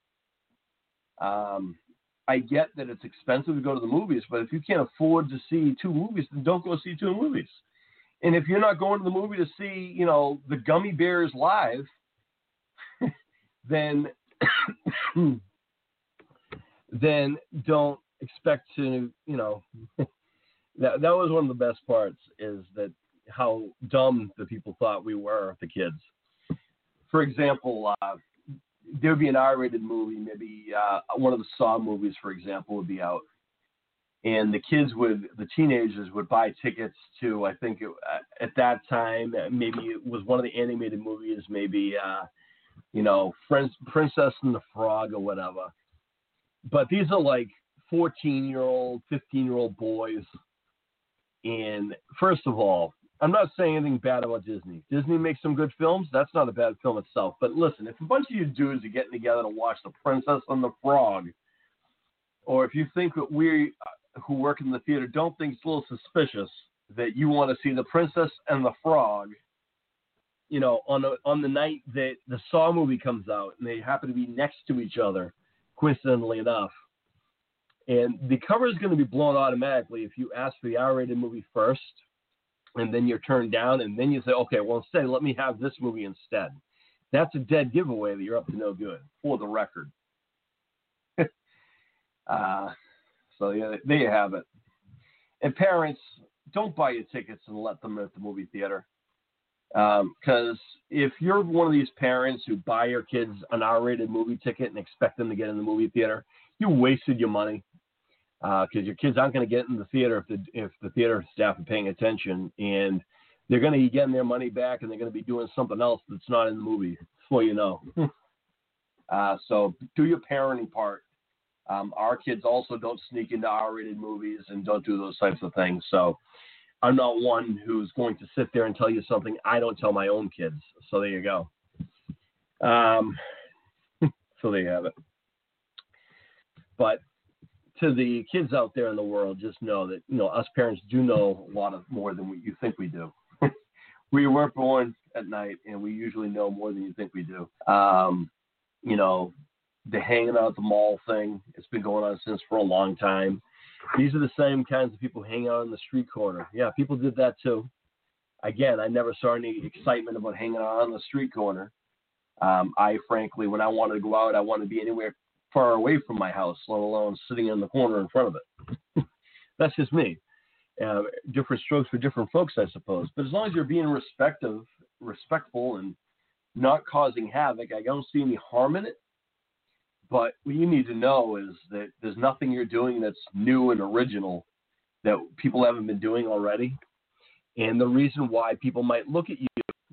I get that it's expensive to go to the movies, but if you can't afford to see 2 movies, then don't go see 2 movies. And if you're not going to the movie to see, the Gummy Bears live, then don't expect to, that was one of the best parts, is that how dumb the people thought we were, the kids. For example, there'd be an R-rated movie, maybe one of the Saw movies, for example, would be out. And the teenagers would buy tickets to, I think at that time, maybe it was one of the animated movies, maybe, Princess and the Frog or whatever. But these are like 14-year-old, 15-year-old boys. And first of all, I'm not saying anything bad about Disney. Disney makes some good films. That's not a bad film itself. But listen, if a bunch of you dudes are getting together to watch The Princess and the Frog, or if you think that we who work in the theater don't think it's a little suspicious that you want to see The Princess and the Frog, you know, on the night that the Saw movie comes out, and they happen to be next to each other, coincidentally enough, and the cover is going to be blown automatically if you ask for the R-rated movie first, and then you're turned down, and then you say, okay, well, instead, let me have this movie instead. That's a dead giveaway that you're up to no good, for the record. So, yeah, there you have it. And parents, don't buy your tickets and let them at the movie theater. Because if you're one of these parents who buy your kids an R-rated movie ticket and expect them to get in the movie theater, you wasted your money. Because your kids aren't going to get in the theater if the theater staff are paying attention, and they're going to be getting their money back, and they're going to be doing something else that's not in the movie, before you know. So do your parenting part. Our kids also don't sneak into R-rated movies and don't do those types of things. So I'm not one who's going to sit there and tell you something I don't tell my own kids. So there you go. So there you have it. But to the kids out there in the world, just know that, you know, us parents do know a lot of more than you think we do. We weren't born at night, and we usually know more than you think we do. You know, the hanging out at the mall thing, it's been going on since for a long time. These are the same kinds of people hanging out on the street corner. Yeah, people did that too. Again, I never saw any excitement about hanging out on the street corner. I frankly, when I wanted to go out, I wanted to be anywhere far away from my house, let alone sitting in the corner in front of it. That's just me. Different strokes for different folks, I suppose. But as long as you're being respectful and not causing havoc, I don't see any harm in it. But what you need to know is that there's nothing you're doing that's new and original that people haven't been doing already. And the reason why people might look at you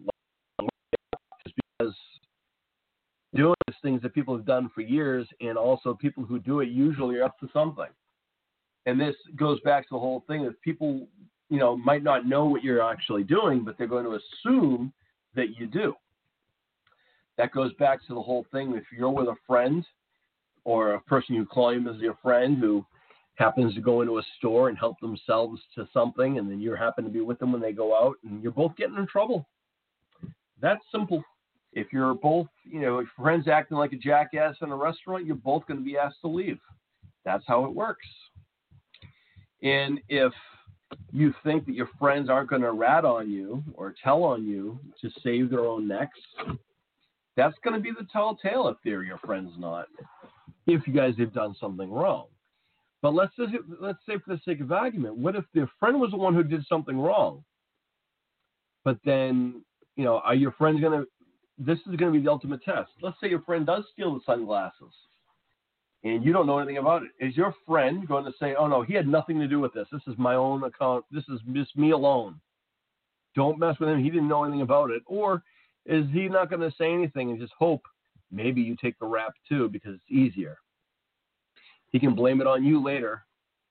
is because doing these things that people have done for years, and also people who do it usually are up to something. And this goes back to the whole thing of people, you know, might not know what you're actually doing, but they're going to assume that you do. That goes back to the whole thing. If you're with a friend or a person you claim as your friend who happens to go into a store and help themselves to something, and then you happen to be with them when they go out, and you're both getting in trouble. That's simple. If you're both, you know, if friends acting like a jackass in a restaurant, you're both going to be asked to leave. That's how it works. And if you think that your friends aren't going to rat on you or tell on you to save their own necks, that's going to be the tall tale if they're your friends not, if you guys have done something wrong. But let's say for the sake of argument, what if their friend was the one who did something wrong? But then, you know, are your friends going to, this is going to be the ultimate test. Let's say your friend does steal the sunglasses and you don't know anything about it. Is your friend going to say, oh, no, he had nothing to do with this. This is my own account. This is just me alone. Don't mess with him. He didn't know anything about it. Or is he not going to say anything and just hope maybe you take the rap too because it's easier? He can blame it on you later.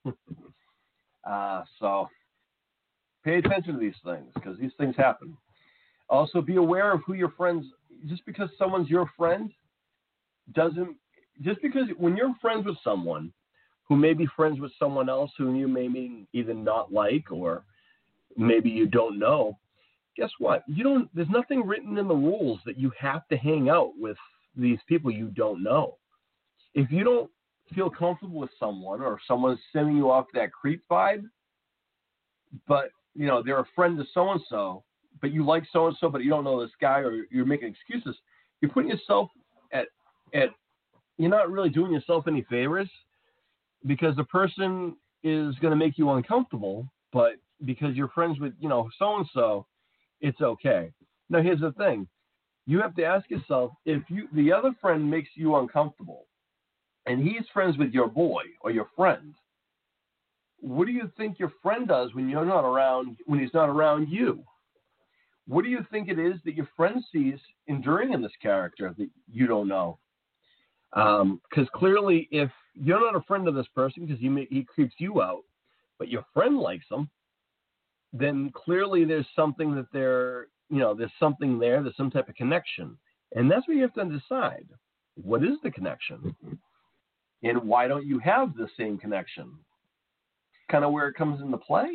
So pay attention to these things because these things happen. Also, be aware of who your friends. Just because someone's your friend doesn't. Just because when you're friends with someone who may be friends with someone else who you may either not like or maybe you don't know, guess what? You don't. There's nothing written in the rules that you have to hang out with these people you don't know. If you don't feel comfortable with someone, or if someone's sending you off that creep vibe, but you know they're a friend to so and so. But you like so-and-so, but you don't know this guy, or you're making excuses, you're putting yourself at you're not really doing yourself any favors, because the person is going to make you uncomfortable, but because you're friends with, you know, so-and-so, it's okay. Now, here's the thing. You have to ask yourself, if the other friend makes you uncomfortable, and he's friends with your boy or your friend, what do you think your friend does when you're not around, when he's not around you? What do you think it is that your friend sees enduring in this character that you don't know? Because clearly, if you're not a friend of this person because he creeps you out, but your friend likes him, then clearly there's something that there's something there. There's some type of connection. And that's what you have to decide. What is the connection? And why don't you have the same connection? Kind of where it comes into play.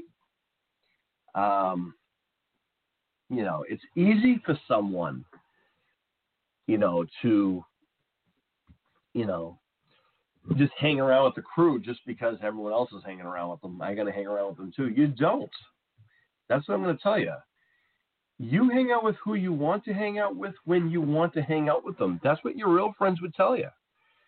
It's easy for someone, to, just hang around with the crew just because everyone else is hanging around with them. I got to hang around with them too. You don't. That's what I'm going to tell you. You hang out with who you want to hang out with when you want to hang out with them. That's what your real friends would tell you.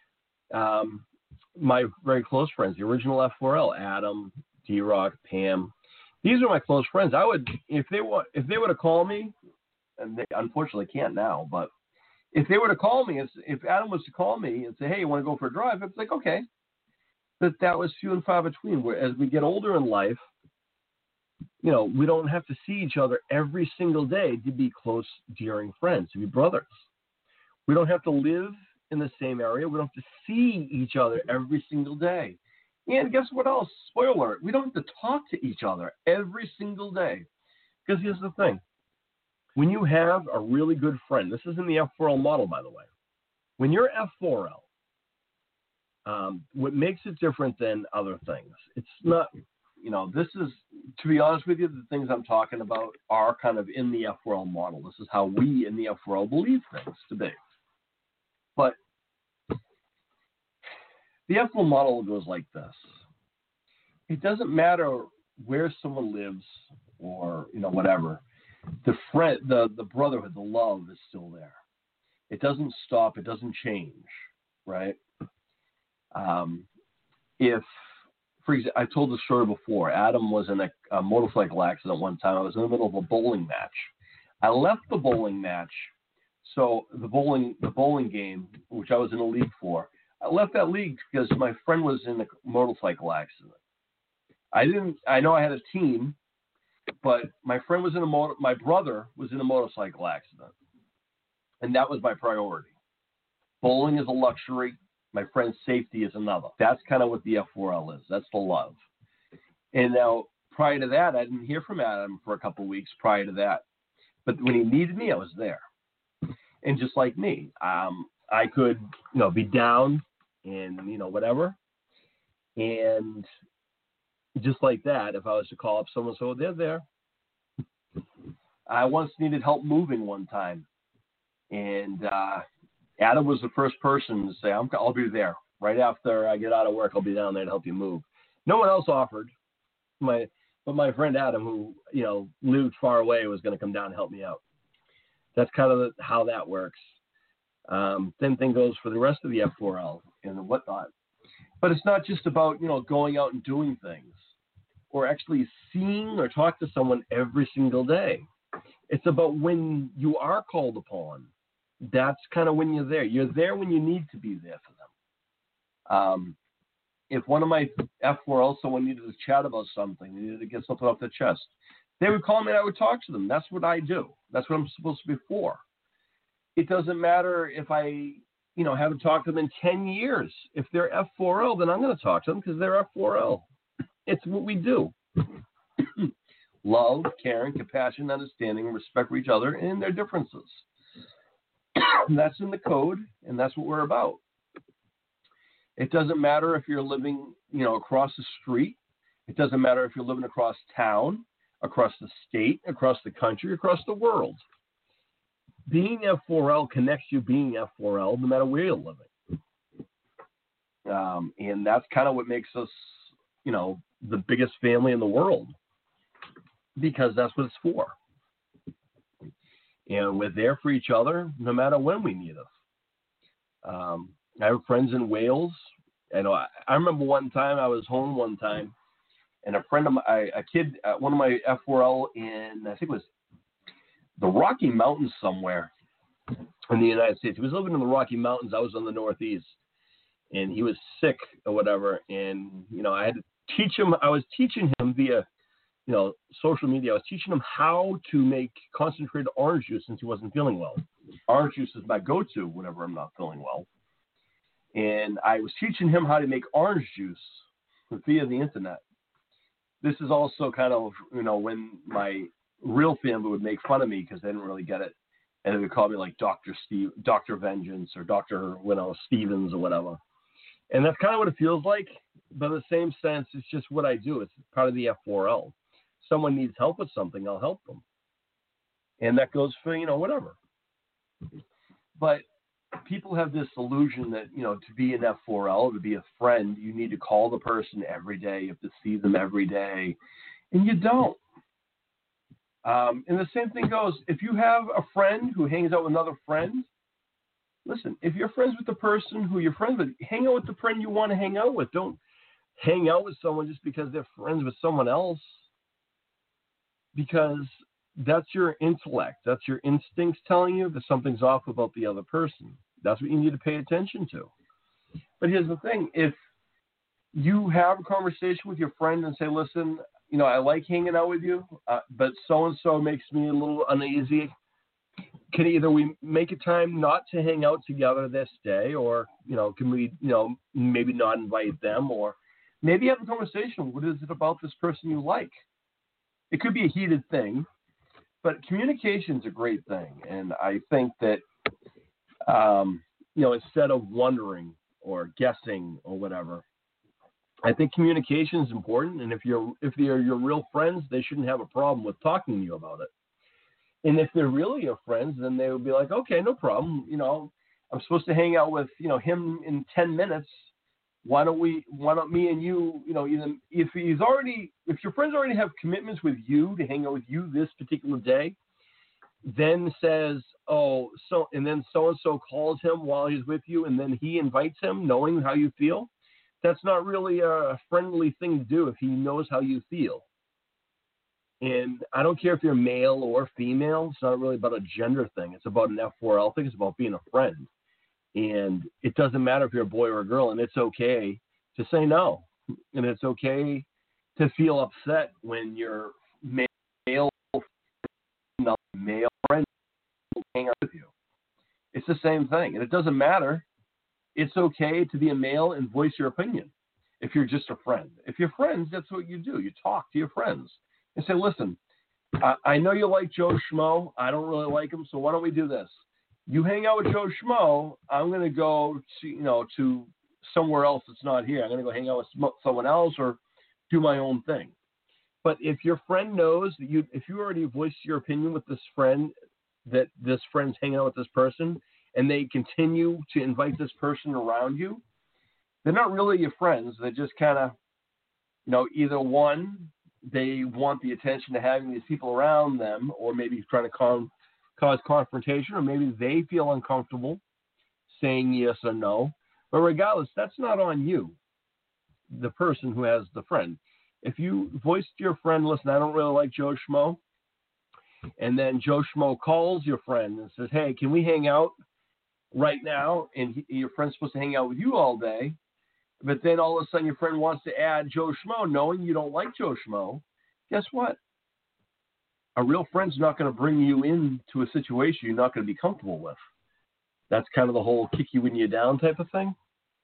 My very close friends, the original F4L, Adam, D-Rock, Pam, these are my close friends. I would, if they were to call me, and they unfortunately can't now, but if they were to call me, if Adam was to call me and say, hey, you want to go for a drive? I'd be like, okay. But that was few and far between. Where as we get older in life, we don't have to see each other every single day to be close, dearing friends, to be brothers. We don't have to live in the same area. We don't have to see each other every single day. And guess what else? Spoiler alert, we don't have to talk to each other every single day. Because here's the thing. When you have a really good friend, this is in the F4L model, by the way. When you're F4L, what makes it different than other things, it's not, this is, to be honest with you, the things I'm talking about are kind of in the F4L model. This is how we in the F4L believe things to be. But the F4L model goes like this. It doesn't matter where someone lives or, whatever. The friend, the brotherhood, the love is still there. It doesn't stop. It doesn't change, right? For example, I told the story before. Adam was in a motorcycle accident one time. I was in the middle of a bowling match. I left the bowling match, so the bowling game, which I was in a league for, I left that league because my friend was in a motorcycle accident. I know I had a team, but my friend was my brother was in a motorcycle accident, and that was my priority. Bowling is a luxury. My friend's safety is another. That's kind of what the F4L is. That's the love. And now, prior to that, I didn't hear from Adam for a couple of weeks prior to that. But when he needed me, I was there. And just like me, I could, be down and, whatever. And just like that, if I was to call up someone, so they're there. I once needed help moving one time. And Adam was the first person to say, I'll be there. Right after I get out of work, I'll be down there to help you move. No one else offered. But my friend Adam, who, lived far away, was going to come down and help me out. That's kind of how that works. Same thing goes for the rest of the F4L and whatnot. But it's not just about, going out and doing things or actually seeing or talk to someone every single day. It's about when you are called upon. That's kind of when you're there. You're there when you need to be there for them. If one of my F4L, someone needed to chat about something, they needed to get something off their chest, they would call me and I would talk to them. That's what I do. That's what I'm supposed to be for. It doesn't matter if I, haven't talked to them in 10 years. If they're F4L, then I'm going to talk to them because they're F4L. It's what we do. Love, caring, compassion, understanding, and respect for each other and their differences. That's in the code, and that's what we're about. It doesn't matter if you're living, across the street. It doesn't matter if you're living across town, across the state, across the country, across the world. Being F4L connects you being F4L no matter where you're living. And that's kind of what makes us, the biggest family in the world, because that's what it's for. And we're there for each other no matter when we need us. I have friends in Wales. I remember one time I was home one time, and a friend of one of my F4L in, I think it was the Rocky Mountains somewhere in the United States. He was living in the Rocky Mountains. I was in the Northeast, and he was sick or whatever. And, I had to teach him. I was teaching him via, social media. I was teaching him how to make concentrated orange juice since he wasn't feeling well. Orange juice is my go-to whenever I'm not feeling well. And I was teaching him how to make orange juice via the internet. This is also kind of, when my real family would make fun of me because they didn't really get it. And they would call me like Dr. Vengeance or Dr. Stevens or whatever. And that's kind of what it feels like. But in the same sense, it's just what I do. It's part of the F4L. Someone needs help with something, I'll help them. And that goes for, whatever. But people have this illusion that, to be an F4L, to be a friend, you need to call the person every day. You have to see them every day. And you don't. And the same thing goes, if you have a friend who hangs out with another friend, listen, if you're friends with the person who you're friends with, hang out with the friend you want to hang out with. Don't hang out with someone just because they're friends with someone else, because that's your intellect. That's your instincts telling you that something's off about the other person. That's what you need to pay attention to. But here's the thing. If you have a conversation with your friend and say, listen, I like hanging out with you, but so-and-so makes me a little uneasy. Can either we make a time not to hang out together this day, or, can we, maybe not invite them, or maybe have a conversation. What is it about this person you like? It could be a heated thing, but communication is a great thing. And I think that, instead of wondering or guessing or whatever, I think communication is important. And if they're your real friends, they shouldn't have a problem with talking to you about it. And if they're really your friends, then they would be like, okay, no problem. I'm supposed to hang out with, him in 10 minutes. Why don't me and you, even if your friends already have commitments with you to hang out with you this particular day, then says, and then so-and-so calls him while he's with you, and then he invites him knowing how you feel. That's not really a friendly thing to do if he knows how you feel. And I don't care if you're male or female. It's not really about a gender thing. It's about an F4L thing. It's about being a friend. And it doesn't matter if you're a boy or a girl, and it's okay to say no. And it's okay to feel upset when your male friend hang out with you. It's the same thing. And it doesn't matter. It's okay to be a male and voice your opinion if you're just a friend. If you're friends, that's what you do. You talk to your friends and say, listen, I know you like Joe Schmo. I don't really like him, so why don't we do this? You hang out with Joe Schmo. I'm going to go to somewhere else that's not here. I'm going to go hang out with someone else or do my own thing. But if your friend knows that if you already voiced your opinion with this friend, that this friend's hanging out with this person, and they continue to invite this person around you, they're not really your friends. They're just kind of, either one, they want the attention to having these people around them, or maybe trying to cause confrontation, or maybe they feel uncomfortable saying yes or no. But regardless, that's not on you, the person who has the friend. If you voiced to your friend, listen, I don't really like Joe Schmo, and then Joe Schmo calls your friend and says, hey, can we hang out right now? And your friend's supposed to hang out with you all day, but then all of a sudden your friend wants to add Joe Schmo, knowing you don't like Joe Schmo. Guess what? A real friend's not going to bring you into a situation you're not going to be comfortable with. That's kind of the whole kick you when you're down type of thing.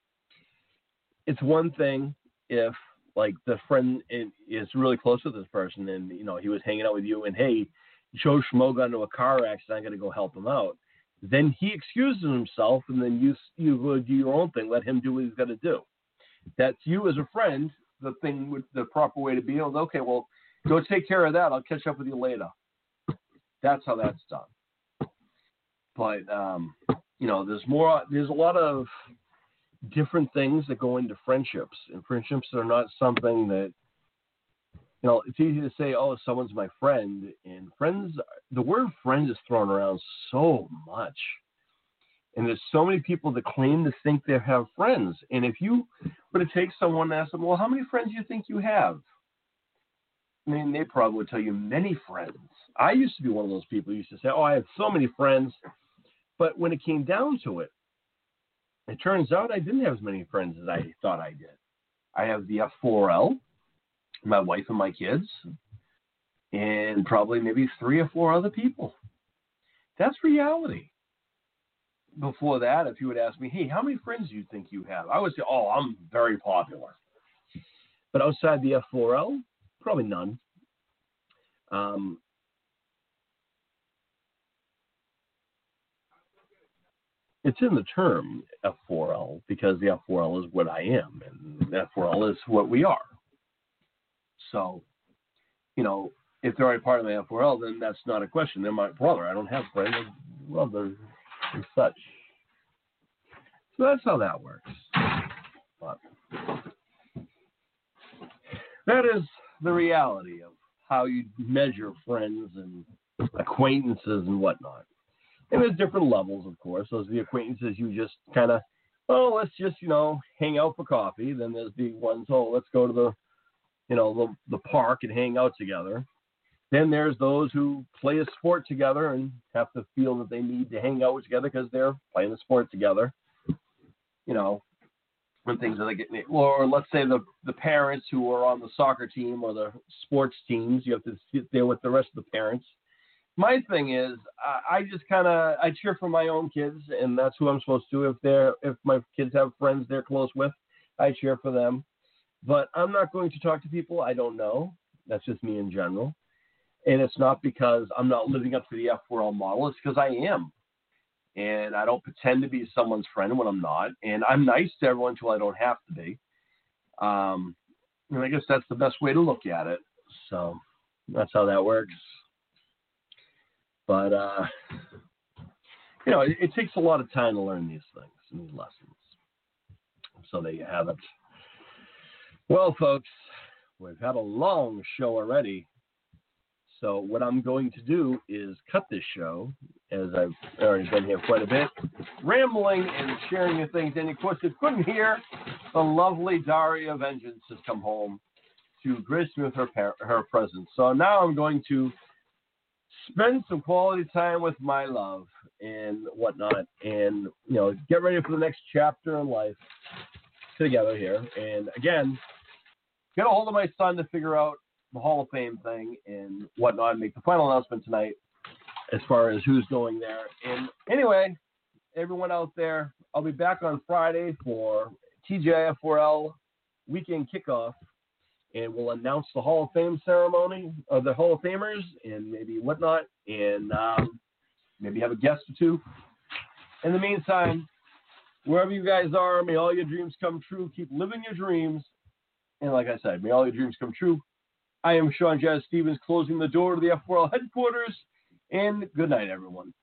It's one thing if, like, the friend is really close with this person and, he was hanging out with you and, hey, Joe Schmo got into a car accident, I'm going to go help him out. Then he excuses himself, and then you go do your own thing. Let him do what he's got to do. That's you as a friend. The proper way to be. Okay, well, go take care of that. I'll catch up with you later. That's how that's done. But there's a lot of different things that go into friendships, and friendships are not something that. It's easy to say, oh, someone's my friend. And friends, the word friend is thrown around so much. And there's so many people that claim to think they have friends. And if you were to take someone and ask them, well, how many friends do you think you have? I mean, they probably would tell you many friends. I used to be one of those people who used to say, oh, I have so many friends. But when it came down to it, it turns out I didn't have as many friends as I thought I did. I have the F4L. My wife and my kids, and probably maybe 3 or 4 other people. That's reality. before that, if you would ask me, hey, how many friends do you think you have? I would say, oh, I'm very popular. But outside the F4L, probably none. It's in the term F4L because the F4L is what I am, and F4L is what we are. So, if they're a part of the F4L, then that's not a question. They're my brother. I don't have friends, brothers, and such. So that's how that works. But that is the reality of how you measure friends and acquaintances and whatnot. And there's different levels, of course. Those are the acquaintances you just kind of, let's just, hang out for coffee. Then there's the ones, let's go to the park and hang out together. Then there's those who play a sport together and have to feel that they need to hang out together because they're playing the sport together. When things are getting, or let's say the parents who are on the soccer team or the sports teams, you have to sit there with the rest of the parents. My thing is, I just I cheer for my own kids, and that's who I'm supposed to. If my kids have friends they're close with, I cheer for them. But I'm not going to talk to people I don't know. That's just me in general. And it's not because I'm not living up to the F4L model. It's because I am. And I don't pretend to be someone's friend when I'm not. And I'm nice to everyone until I don't have to be. And I guess that's the best way to look at it. So that's how that works. But, it takes a lot of time to learn these things and these lessons. So there you have it. Well, folks, we've had a long show already. So what I'm going to do is cut this show, as I've already been here quite a bit, rambling and sharing the things. And, of course, if you couldn't hear, the lovely Daria Vengeance has come home to grace me with her presence. So now I'm going to spend some quality time with my love and whatnot and, get ready for the next chapter in life together here. And, again, get a hold of my son to figure out the Hall of Fame thing and whatnot, and make the final announcement tonight as far as who's going there. And anyway, everyone out there, I'll be back on Friday for TGIF4L weekend kickoff, and we'll announce the Hall of Fame ceremony of the Hall of Famers and maybe whatnot, and maybe have a guest or two. In the meantime, wherever you guys are, may all your dreams come true. Keep living your dreams. And like I said, may all your dreams come true. I am Sean Jazz Stevens, closing the door to the F4L headquarters, and good night, everyone.